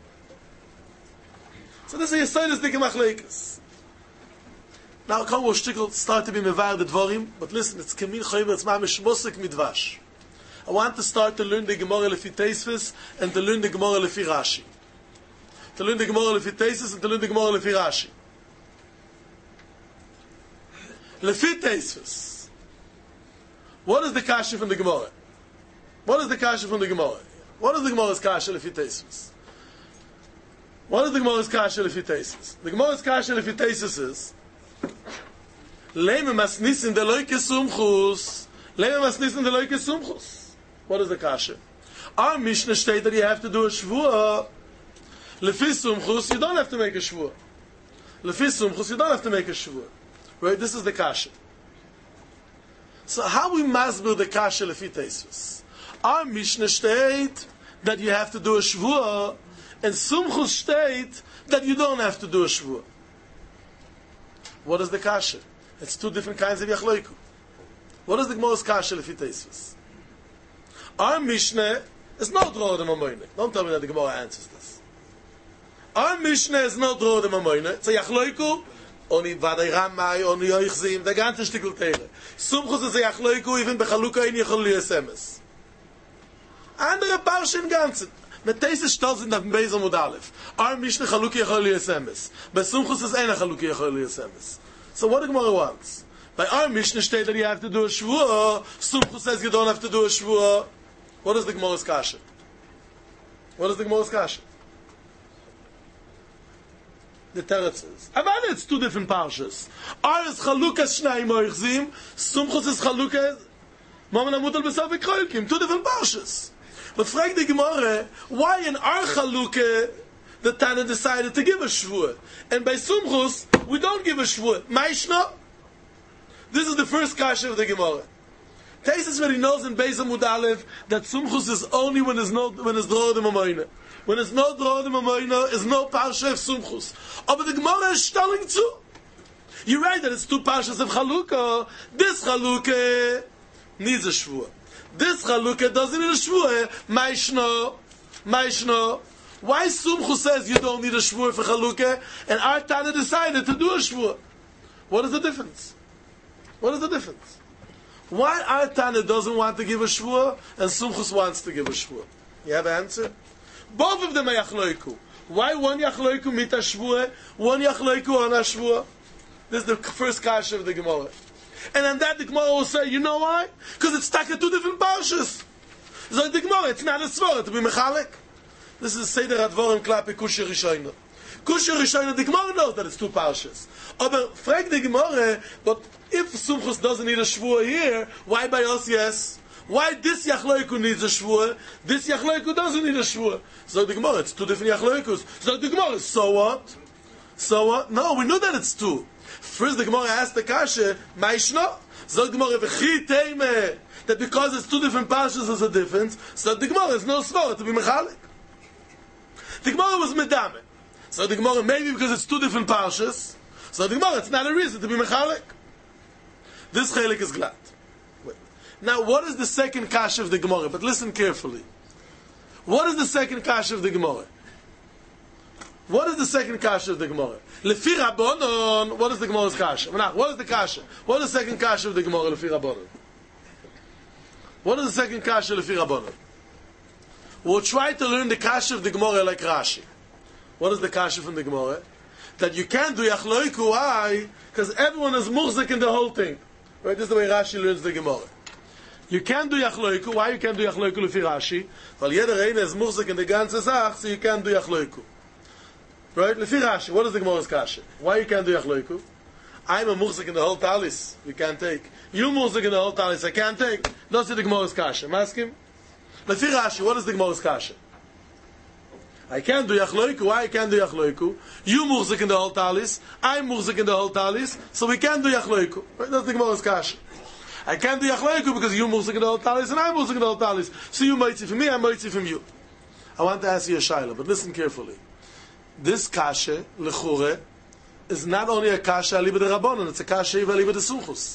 So this is a Yesoidis Dike Machlekes. Now, come we'll start to be mevar the Dvorim, but listen, it's Kemin Choyim, it's Mamish Mosek Midvash. I want to start to learn the Gemara Lefi Teisvus and to learn the Gemara Lefi Rashi. To learn the Gemara Lefi Teisvus and to learn the Gemara Lefi Rashi. Lefi Teisvus. What is the kasha from the Gemara? What is the kasha from the Gemara? What is the Gemara's kasha Lefi Teisvus? What is the Gemara's kasha lefitesis? The Gemara's kasha lefitesis is Leime masnisin de loike sumchus. Leime masnisin de loike sumchus. What is the kasha? Our Mishnah state that you have to do a shvuah. Lefi sumchus, you don't have to make a shvuah. Lefi sumchus, you don't have to make a shvuah. Right? This is the kasha. So how we masbir the kasha lefi tesis? Our Mishnah state that you have to do a shvuah, and sumchus state that you don't have to do a shvuah. What is the kasha? It's two different kinds of yachloiku. What is the Gemara's kasha lefi tesis? Our Mishnah is no draw the mamoyne. Don't tell me that the Gemara answers this. Our Mishnah is no draw the mamoyne. It's a yachloiku. Oni vaday ramai, oni yoichzim, the ganze stickel teire. Sumchus is a yachloiku, even bechaluka in yichol liyesemes. Andere Parsha in ganzen. Met deze stel sind auf dem Beis Amud Aleph. Our Mishnah chaluki yichol liyesemes. Bei Sumchus is eine chaluki yichol liyesemes. So what the Gemara wants? By our Mishnah state that you have to do a shvuah, Sumchus says you don't have to do a shvuah. What is the Gemara's kasha? What is the Gemara's kasha? The teretz is. Avada, it's two different parshas. Our is chalukas shnai moichzim, Sumchus is chalukas Maman Amutal Besav Kroilkim. Two different parshas. But frag the Gemara, why in our chaluke the Tana decided to give a shvuah, and by Sumchus we don't give a shvuah? Maishna? This is the first kasha of the Gemara. Taisus already knows in Beis Amud Aleph that Sumchus is only when there's Dror de Mamoyne. When there's no Dror de Mamoyne, is no Parsha of Sumchus. Oh, but the Gemara is telling too. You're right that it's two Parshas of Chalukah. This Chalukah needs a Shvuah. This Chalukah doesn't need a Shvuah. Maishno. Why Sumchus says you don't need a Shvuah for Chalukah, and our Tana decided to do a Shvuah? What is the difference? What is the difference? Why our Tana doesn't want to give a shvuah and Sumchus wants to give a shvuah? You have an answer? Both of them are yachloiku. Why one yachloiku mit a shvuah, one yachloiku on a shvuah? This is the first kasha of the Gemara. And on that the Gemara will say, you know why? Because it's stuck in two different parshas. So the Gemara, it's not a svara to be mechalek. This is Seder Advorim Klape Kusher Rishayna. Kusher Rishayna, the Gemara knows that it's two parshas. But frag the Gemara, but if Sumchus doesn't need a shvuah here, why by us yes? Why this yachloiku needs a shvuah, this yachloiku doesn't need a shvuah? So the Gemara, it's two different yachloikus. So the Gemara, so what? So what? No, we know that it's two. First the Gemara asked the kasha, Maishna? So the Gemara, v'chi teime, that because it's two different parshas there's a difference, so the Gemara is no svara to be mechalik. The Gemara was medame. So the Gemara, maybe because it's two different parshas, so the Gemara, it's not a reason to be mechalik. This chelik is glad. Wait. Now, what is the second kasha of the Gemara? But listen carefully. What is the second kasha of the Gemara? What is the second kasha of the Gemara? Lefi Rabbanon. What is the Gemara's kasha? What is the kasha? What is the second kasha of the Gemara? Lefi Rabbanon. What is the second kasha lefi Rabbanon? We'll try to learn the kasha of the Gemara like Rashi. What is the kasha from the Gemara? That you can't do yachloiku. Why? Because everyone is muhzik in the whole thing. Right? This is the way Rashi learns the Gemara. You can't do yachloiku. Why you can't do yachloiku lefi Rashi? Weil jeder eine is muhzik in the ganze Sach, so you can't do yachloiku. Right? Lefi Rashi. What is the Gemara's kasha? Why you can't do yachloiku? I'm a muhzik in the whole talis. You can't take. You muhzik in the whole talis. I can't take. That's the Gemara's kasha. Maskim? Lefi Rashi. What is the Gemara's kasha? I can't do yachloiku. Why I can't do yachloiku? You muhzik in the whole talis. I'm muhzik in the whole talis. So we can't do yachloiku. Right? That's the Gemara's kasha. I can't do yachloiku because you muhzik in the whole talis and I'm muhzik in the whole talis. So you moitzi from me, I'm moitzi from you. I want to ask you a shayla, but listen carefully. This kasha, lechure, is not only a kasha aliba de rabbanon, it's a kasha even aliba de sumchus.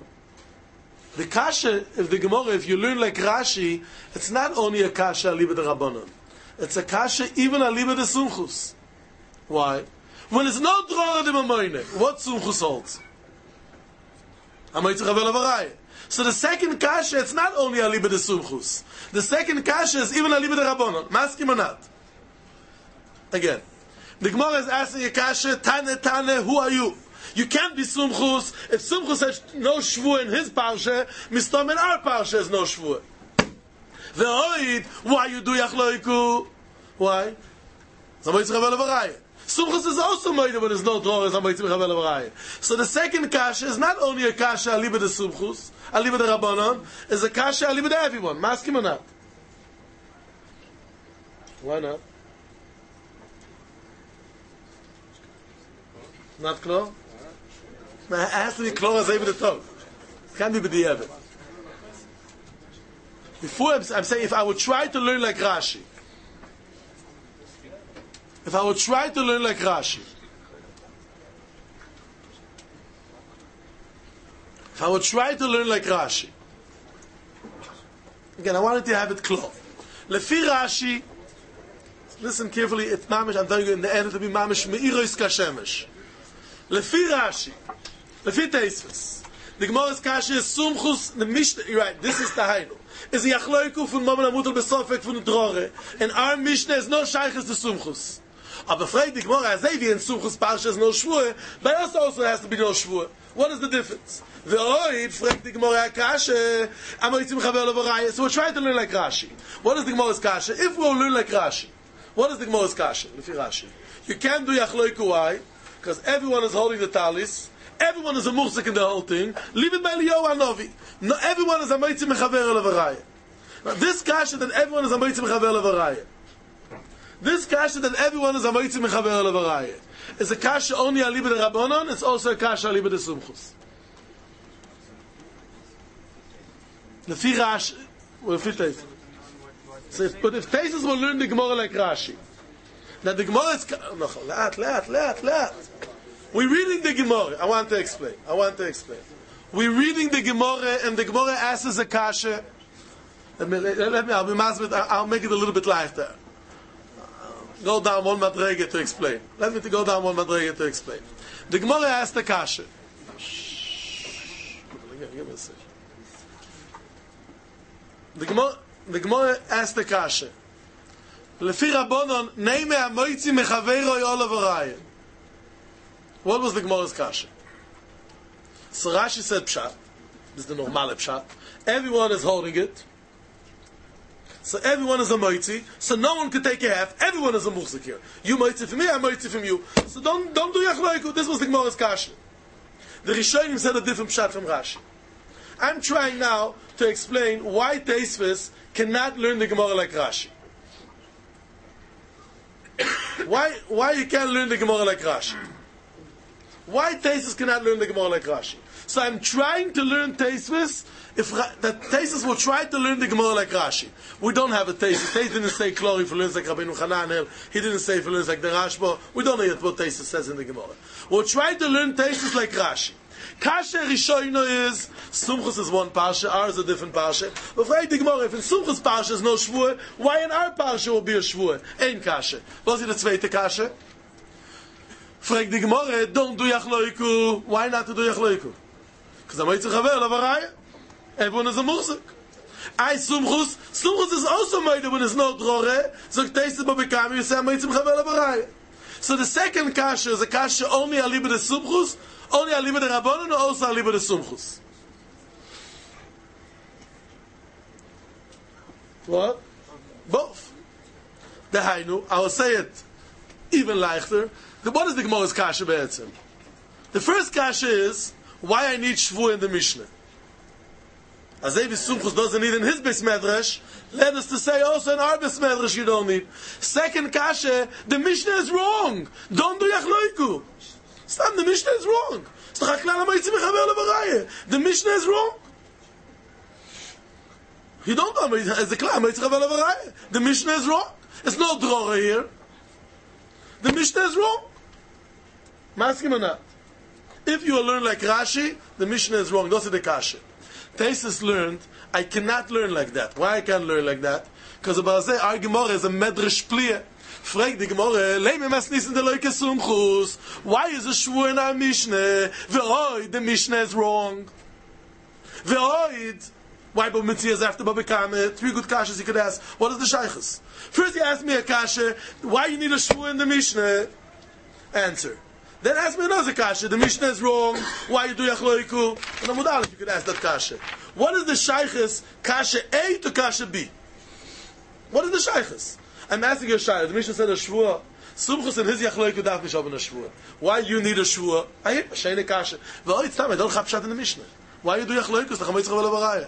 The kasha, if the Gemara, if you learn like Rashi, it's not only a kasha aliba de rabbanon. It's a kasha even aliba de sumchus. Why? When it's no drora de mamoyne, what sumchus holds? So the second kasha, it's not only aliba de sumchus. The second kasha is even aliba de rabbanon. Maskim or not? Again, the Gemara is asking a kasha, Tane, who are you? You can't be sumchus. If sumchus has no shvuah in his parsha, mistam in our parsha has no shvuah. Why you do yachloiku? Why? Zamoitzi Mechaber Levaraya. Sumchus is also made when there's no dror as Zamoitzi Mechaber Levaraya. So the second kasha is not only a kasha aliba de Sumchus, aliba de Rabbanon, is a kasha aliba de everyone. Maskim or not? Why not? Not clear? It has to be clear as even the tongue. It can't be b'di'evet. Before I'm saying, if I would try to learn like Rashi, if I would try to learn like Rashi, if I would try to learn like Rashi, again, I wanted to have it clear. Lefi Rashi, listen carefully, it's mamish, I'm telling you in the end, it'll be mamish me'irois kashemesh. Lefi Rashi, lefi Teisves, the Gemara's kasha is sumchus, the Mishnah, you're right, this is the Hainu. Is the Yachloiku von Mammon Amutel Besofek von Drore, and our Mishnah is no shaychus to sumchus. Aber fragt die Gemara, as in sumchus parsha is no shvur, but us also has to be no shvur. What is the difference? Ve'oid, fragt die Gemara, kasha, Amoitzim Mechaber Levaraya. So we're trying to learn like Rashi. What is the Gemara's kasha? If we'll learn like Rashi, what is the Gemara's kasha? Lefi Rashi. You can't do Yachloiku, why? Because everyone is holding the talis, everyone is a muhzik in the whole thing. Leave it by Eliyahu Hanavi. No, everyone is a Moitzi Mechaber Levaraya. Now, this kasha that everyone is a Moitzi Mechaber Levaraya. This kasha that everyone is a Moitzi Mechaber Levaraya is a kasha only aliba de Rabbanon. It's also a kasha aliba de Sumchus. Lefi Rashi, well, lefi Teisves. So, but if Teisves will learn the Gemara like Rashi, now the Gemara is no, let. We're reading the Gemara. I want to explain. We're reading the Gemara, and the Gemara asks a kasha. I'll make it a little bit lighter. Go down one madrega to explain. Let me go down one madrega to explain. The Gemara asks the kasha. Give me a second. The Gemara asks the kasha. Lefi Rabbanon, neime amoitzi mechaveroi olavarayim. What was the Gemara's kasha? So Rashi said pshat. This is the normal pshat. Everyone is holding it. So everyone is a moitzi. So no one could take a half. Everyone is a muhzik here. You moitzi from me, I moitzi from you. So don't do yachloiku. This was the Gemara's kasha. The Rishonim said a different pshat from Rashi. I'm trying now to explain why Teisves cannot learn the Gemara like Rashi. Why you can't learn the Gemara like Rashi? Why Teisves cannot learn the Gemara like Rashi? So I'm trying to learn Teisves. If that Teisves will try to learn the Gemara like Rashi, we don't have a Teisves. Teisves didn't say Klori for learns like Rabbeinu Hananel. He didn't say for learns like the Rashba. We don't know yet what Teisves says in the Gemara. We'll try to learn Teisves like Rashi. Kasha Rishoino is Sumchus is one parsha, ours is a different parsha. But for the Gemara, if in Sumchus parsha is no shvur, why in our parsha will be a shvur? Ein Kasha. Was is the zweite Kasha? Frag the Gemara, don't do Yachloiku. Why not to do Yachloiku? Because I'm Moitzi Mechaber Levaraya. Everyone is a muhzik. Sumchus is also made when there's no drore. So Teisves Babikami, you say I'm Moitzi Mechaber Levaraya. So the second Kasha is a Kasha only aliba de Sumchus, only aliba de Rabbanon, or also aliba de Sumchus. What? Both. The Hainu, I will say it even leichter. What is the Gemara's kasha be'etzim? The first kasha is why I need shvu in the Mishnah. As Evi Sumchus doesn't need in his Beis Medrash, led us to say also in our Beis Medrash you don't need. Second kasha, the Mishnah is wrong. Don't do Yachloiku. Stop, the Mishnah is wrong. The Mishnah is wrong. You don't know, the Mishnah is wrong. There's no drora here. The Mishnah is wrong. Maskim or not? If you learn like Rashi, the Mishnah is wrong. Those are the kasha. Teisves learned, I cannot learn like that. Why I can't learn like that? Because our Gemara is a medrash pliya. Frag the Gemara, leime mas nisen de leuke Sumchus. Why is a shvur in our Mishnah? Ve'oid, the Mishnah is wrong. Ve'oid, why B'mitzia is after Babikame? Three good kashas you could ask. What is the shaychus? First you ask me a kasha, why you need a shvur in the Mishnah? Answer. Then ask me another kasha, the Mishnah is wrong, why you do Yachloiku? And I'm without if you could ask that kasha. What is the shaychus, kasha A to kasha B? What is the shaychus? I'm asking you a shaychus. The Mishnah said a shvur. Sumchus and his yachloiku darf nicht haben a shvua. Why you need a shvua? I hear, shayne kasha. V'oi tztam, I don't have pshat in the Mishnah. Why you do yachloikus? The chametz chavel avaraya.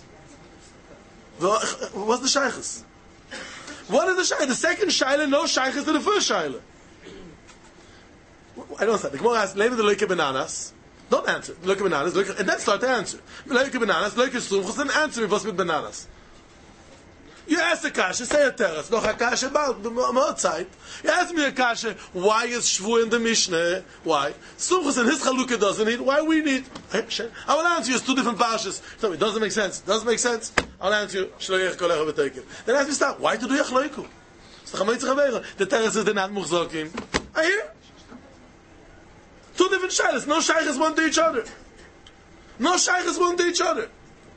What's the shaychus? What is the shayla? The second shayla, no shaychus to the first shayla. I don't understand. The Gemara asks, "Lema the loike bananas." Don't answer. Loike bananas, and then start to answer. Loike bananas, loike sumchus, then answer what's with bananas. You ask the kasha, say a teres. Noch a kasha about the Mozart. You ask me a kasha, why is shvu in the Mishnah? Why? Sumchus and his chalukah doesn't need. Why we need? I will answer you. It's two different parshas. Tell me, doesn't make sense. Doesn't make sense. I'll answer you. Then ask me stop. Why to do yachloiku? The teres is the not muchzokim. I hear. Two different shaylas. No shaychas one to each other. No shaychas one to each other.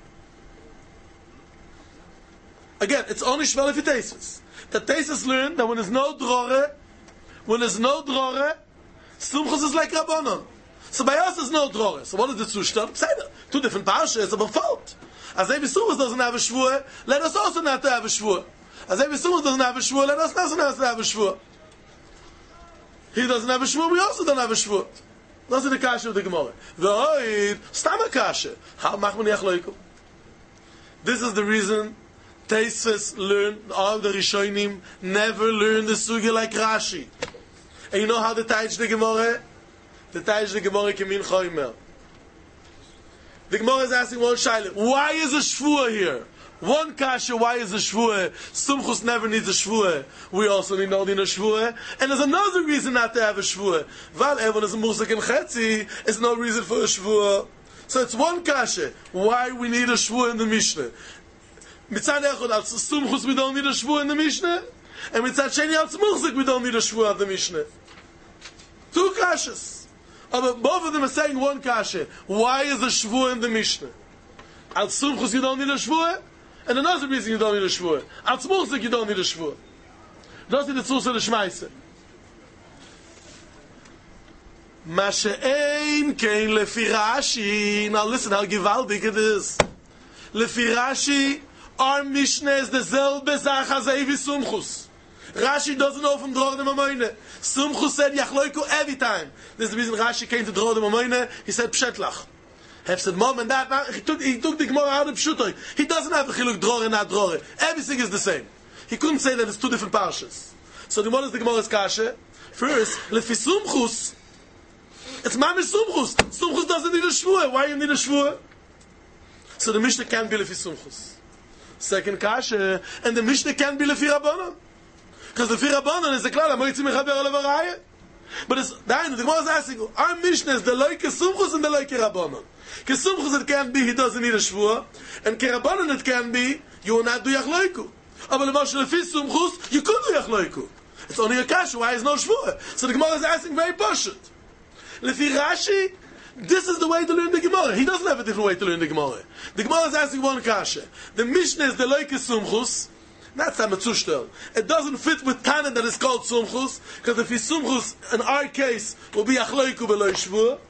Again, it's only shvel if you tesis. The tesis learn that when there's no drore, sumchus is like rabbanon. So by us there's no drore. So what is the zustand? Two different parshas, but fault. As if sumchus doesn't have a shvur, let us also not have a shvur. As if sumchus doesn't have a shvur, let us also not have a shvur. He doesn't have a shvur, we also don't have a shvur. That's the kasha of the Gemara. V'oid, stam a kasha. How machman yachloiku? This is the reason Teisves learn, all the Rishonim never learn the Sugya like Rashi. And you know how the Taich the Gemara? The Taich the Gemara kemin choimer. The Gemara is asking one shaila, why is a shvua here? One kasha, why is a shvua? Sumchus never needs a shvua. We also need not in a shvua. And there's another reason not to have a shvua. Val everyone is a musak and chetzi, it's no reason for a shvua. So it's one kasha, why we need a shvua in the Mishnah. Mitzad echad al sumchus we don't need a shvua in the Mishnah, and mitzad sheni al tzmuchzik we don't need a shvua of the Mishnah. Two kashas. But both of them are saying one kasha. Why is a shvua in the Mishnah? Al sumchus you don't need a shvua, and another reason you don't need a shvua. Al tzmuchzik you don't need a shvua. That's the tzus of the shmaise. Ma she'ein kein lefi Rashi. Now listen how gewaltig it is. Lefi Rashi, our Mishnah is the selbe Sach as Evi Sumchus. Rashi doesn't know from Dror de Mamoine. Sumchus said Yachloiku every time. This is the reason Rashi came to Dror de Mamoine. He said Pshetlach. Have said mom and dad. He took the Gemara out of Pshutoy. He doesn't have a chiluk Dror and not Dror. Everything is the same. He couldn't say that it's two different parshas. So the one is the Gemara's kasha. First, Lefi Sumchus. It's Mamish Sumchus. Sumchus doesn't need a shvua. Why you need a shvua? So the Mishnah can't be Lefi Sumchus. Second kasha, and the Mishnah can't be Lefi Rabbanon. Because Lefi Rabbanon is the klal, Amoitzi Mechaber Olavaraya. But it's, the Gemara is asking, our Mishnah is the Loike Sumchus and the Loike Rabbanon. Because Sumchus it can't be, he doesn't need a shvua. And Kerabbanon it can be, you will not do Yachloiku. But Lefi Sumchus, you could do Yachloiku. It's only a kasha, why is no shvua? So the Gemara is asking very pashut. Lefi Rashi, this is the way to learn the Gemara. He doesn't have a different way to learn the Gemara. The Gemara is asking one kasha. The Mishnah is the Loike Sumchus. That's a Metzushtel. It doesn't fit with Tana that is called Sumchus, because if he's Sumchus, in our case, will be Achloiku B'lo Shvua.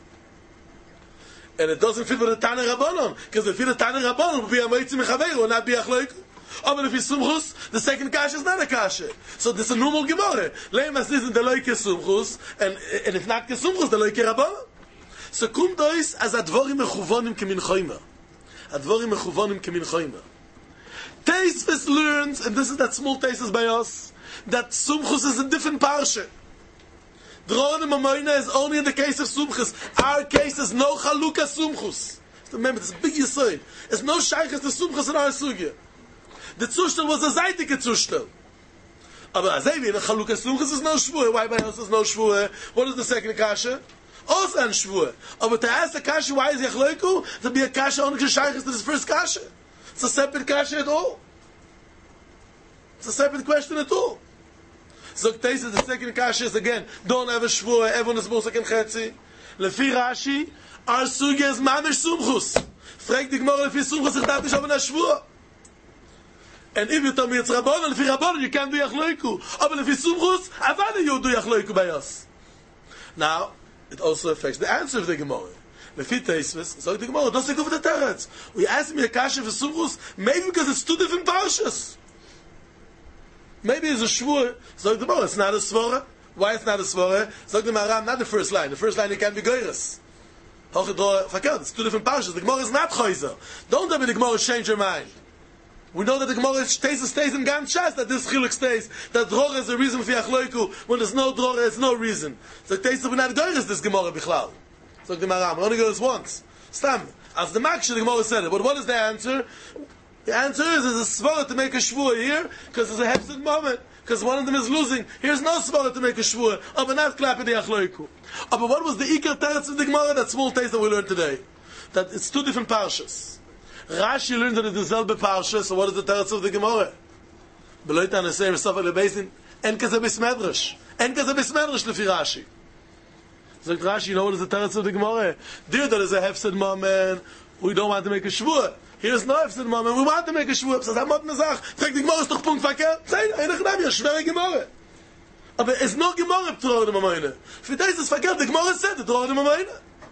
And it doesn't fit with the Tana Rabbanon, because if it's Tana Rabbanon, will be Amoitzi Mechaber, will not be Achloiku. Oh, but if he's Sumchus, the second kasha is not a kasha. So this is a normal Gemara. Leimas isn't the Loike Sumchus, and if not Sumchus, the Loike Rabbanon. So kommt euch as advorim mechuvonim kemin choyma. Advorim mechuvonim kemin choyma. Teisves learns, and this is that small Teisves by us, that Sumchus is a different parsha. Dror de Mamoine is only in the case of Sumchus. Our case is no Chaluka Sumchus. Remember, this is a big Yisrael. There's no Shaychus to Sumchus in our Sugya. The Zushtel was a Zaytike Zushtel. Aber Azevi, in a Chaluka Sumchus is no Shvur. Why by us is no Shvur? What is the second kasha? Also an Shvur. Aber to ask the kasha, why is Yachloiku? To be a kasha only to Shaychus to this first kasha. It's a separate kasha at all. It's a separate question at all. So the second kasha is again, don't have a shvua, everyone is Mosek and Chetzi. Lefi Rashi, our sugya is Mamish Sumchus. Frag the Gemara, lefi Sumchus, ich darf nicht haben a shvua. And if you tell me it's Rabbanon, lefi Rabbanon, you can't do Yachloiku. Aber lefi Sumchus, avada you do Yachloiku by us. Now, it also affects the answer of the Gemara. Lefi Teisves, so the Gemara, doesn't go for the Teretz. We ask me a kasha for Sumchus, maybe because it's two different parshas. Maybe it's a shvur. So the it's not a svara. Why it's not a svara? So the Maram, not the first line. The first line it can be goyres. It's two different parshas. The Gemara is not chayzer. Don't tell me the Gemara change your mind. We know that the Gemara stays in Gan Shas, that this chiluk stays, that drora is a reason for Yachloiku. When there's no drora, there's no reason. So it we're not goyres this Gemara bichlal. So the Maram, only goes once. Stam. As the Maksha, the Gemara said it. But what is the answer? The answer is there's a svara to make a shvur here, because there's a hefsid moment. Because one of them is losing. Here's no svara to make a shvur. But not klapping the Yachloiku. But what was the Iker Teretz of the Gemara? That small taste that we learned today. That it's two different parshas. Rashi learned that it is Zelbe parsha, so what is the Teretz of the Gemara? Beloit an Eser Sofa Lebeizin, En Kaze Bismedrish. En Kaze Bismedrish lefi Rashi. So Rashi, you know what is the Teretz of the Gemara? There is a hefsid moment, we don't want to make a shvur. Here's no hefsid moment, we want to make a shvur. So I'm not Nazach, frag die Gemara ist doch Punkt verkehrt. Sei, eine Gnam, ja schwere Gemara. Aber es ist noch Gemara im Torah dem Amayne. Für das ist verkehrt, die Gemara sagt, der Torah dem Amayne.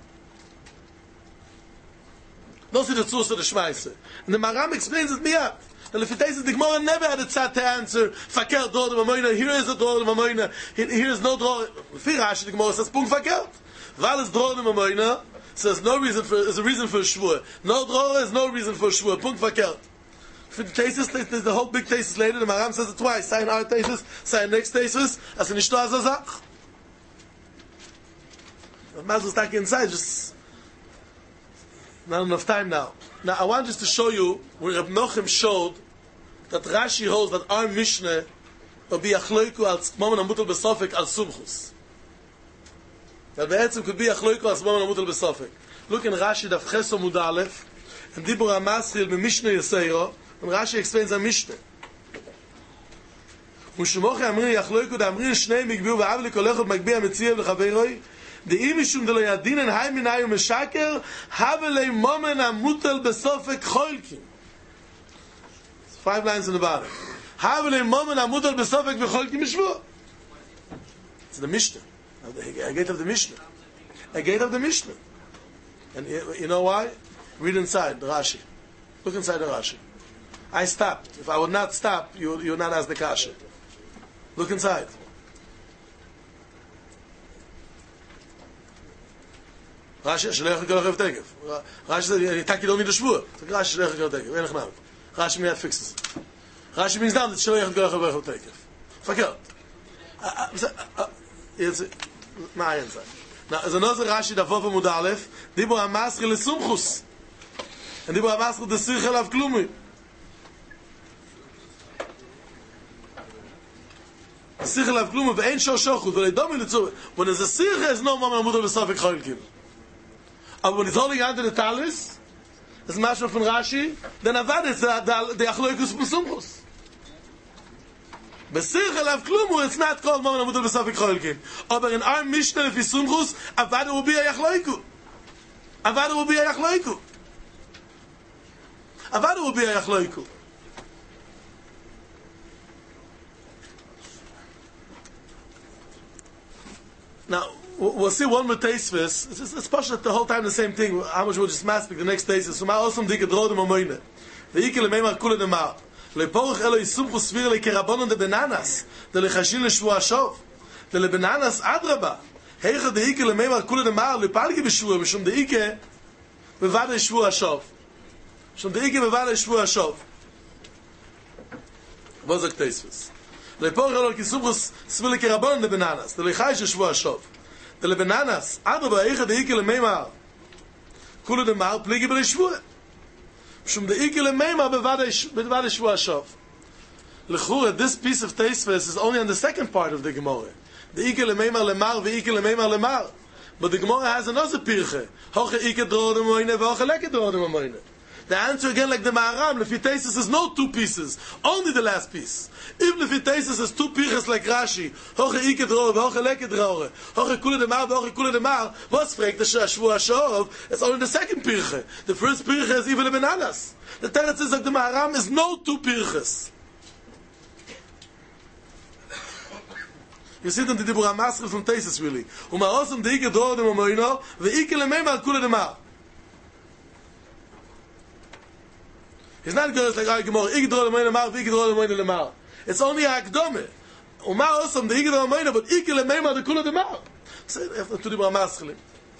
Das ist die Zusse der Schmeiße. And the Maram explains it me up. And if it is, the Gemara never had a tzad to answer, verkehrt Torah dem Amayne, here is the Torah dem Amayne, here is no Torah. Für Rashi, the Gemara says, Punkt verkehrt. Weil es Torah dem Amayne, says no reason for, is a reason for a shvur. No Torah is no reason for a shvur. Punkt verkehrt. For the thesis, there's the whole big thesis later. The Maram says it twice. Say in our thesis, say in next thesis. As in Ishto Azazach. The Mazel is stuck inside. Just not enough time now. Now I want just to show you where Reb Nochem showed that Rashi holds that our Mishnah will be achloiku al tzmam and amutal besofik al sumchus. That be'etzim could be achloiku al tzmam and amutal besofik. Look in Rashi daf Cheso Mud Aleph and Dibur HaMaschil b'Mishnah Yesero. And Rashi explains a Mishnah. ושמוכי אמרי יחלוקו דאמרי שני מגביעו ואב לכל אחד מגביע מציע לחברוי דאי משום דלו ידינן היי מנהי ומשקר הווה לי מומן המוטל בסופק חולקים. 5 lines in the bottom. הווה לי מומן המוטל בסופק וחולקים משבוע. It's the Mishnah. A gate of the Mishnah. A gate of the Mishnah. And you know why? Read inside the Rashi. Look inside the Rashi. I stopped. If I would not stop, you would not ask the kasha. Look inside. Rashi, Shalech HaKolach Tekef. Rashi said, Taki don't need a shvur. Rashi, Shalech HaKolach Tekef. Ein Echnam. Rashi miyad fixes. Rashi brings down that Shalech HaKolach Tekef. Fakir. My inside. Now, there's another Rashi, Dafov Amud Aleph, Dibur HaMaschil Lesumchus. And Dibur HaMaschil Desirchel Av Klumi. Sichel av klum ve'ein shoshachut ve'leidomi litzu. When there's a sichel, there's no mama mutar b'safek choylkin. But when he's holding onto the talis, as mashma from Rashi, then avad is the achloikus b'sumchus. B'sichel av klum, it's not called mama mutar b'safek choylkin. But in our Mishnah if it's sumchus, avad will be a yachloiku. Avad will be a yachloiku. Avad will be a yachloiku. Now, we'll see one more taisvis. It's partial the whole time the same thing. How much we'll just maspik the next taisvis. So, awesome dike drodem amoyne. The ikel meimar kule de mar. Leporach elo yisumchu svir le kerabonon de benanas. De lechashin leshvu ashov. De le benanas adraba. Heicha de ikel meimar kule de mar. Lepalge beshvu. Mishum de ike bevade shvu ashov. Mishum de ike bevade shvu ashov. What's the taisvis? Leporach elo yisumchu svir le kerabonon de benanas. De lechashin leshvu ashov. De le benanas adraba. Heicha de ikel meimar kule de mar. Plege beshvu. From the Ikele Meima bevade shvu ashov. L'chura, this piece of Teisves is only on the second part of the Gemara. The Ikele Meima lemar ve'Ikele Meima lemar. But the Gemara has another pirche. Hoche Ike drodem amoyne ve'hoche leke drodem amoyne. The answer again, like the Maharam, Lefi Teisves is no two pieces, only the last piece. Even Lefi Teisves is two pirches like Rashi. Hoche Ike drodem ve'hoche leke drodem. Hoche kule de mar ve'hoche kule de mar. Was fragt the shvu ashov? It's only the second pirche. The first pirche is even the bananas. The teretz is like the Maharam is no two pirches. You see them the Dibur HaMaschil from Teisves really. Umarosam de Ike drodem amoyno ve'Ike lemeima al kule de mar. He's not going to like Gemara. Ik drole meine mar, ik drole meine lemar. It's only a Akdome. Uma awesome, the Igel Amoina, but Igel Amoina, the Kula de Mao. So, after to the Brahmaschlim.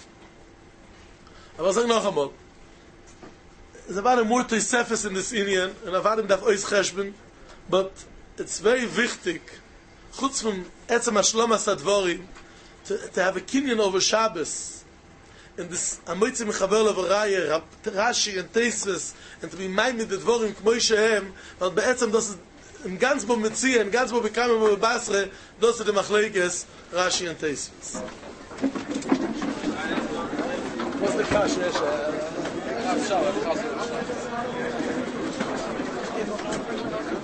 I was saying noch einmal. There was a more to surface in this Indian, and I've had him that ois cheshben, but it's very wichtig, chutz from etzem hashlom hasadvorim, to have a kinyan over Shabbos, in this amoitzi mechaber levaraya, Rashi and Teisves, and to be minded the dvorim k'moi shehem, but be'etzem das in ganz bo metzia, in ganz bo bekamen bo basre, das the machleikes, Rashi and Teisves. What's the kash?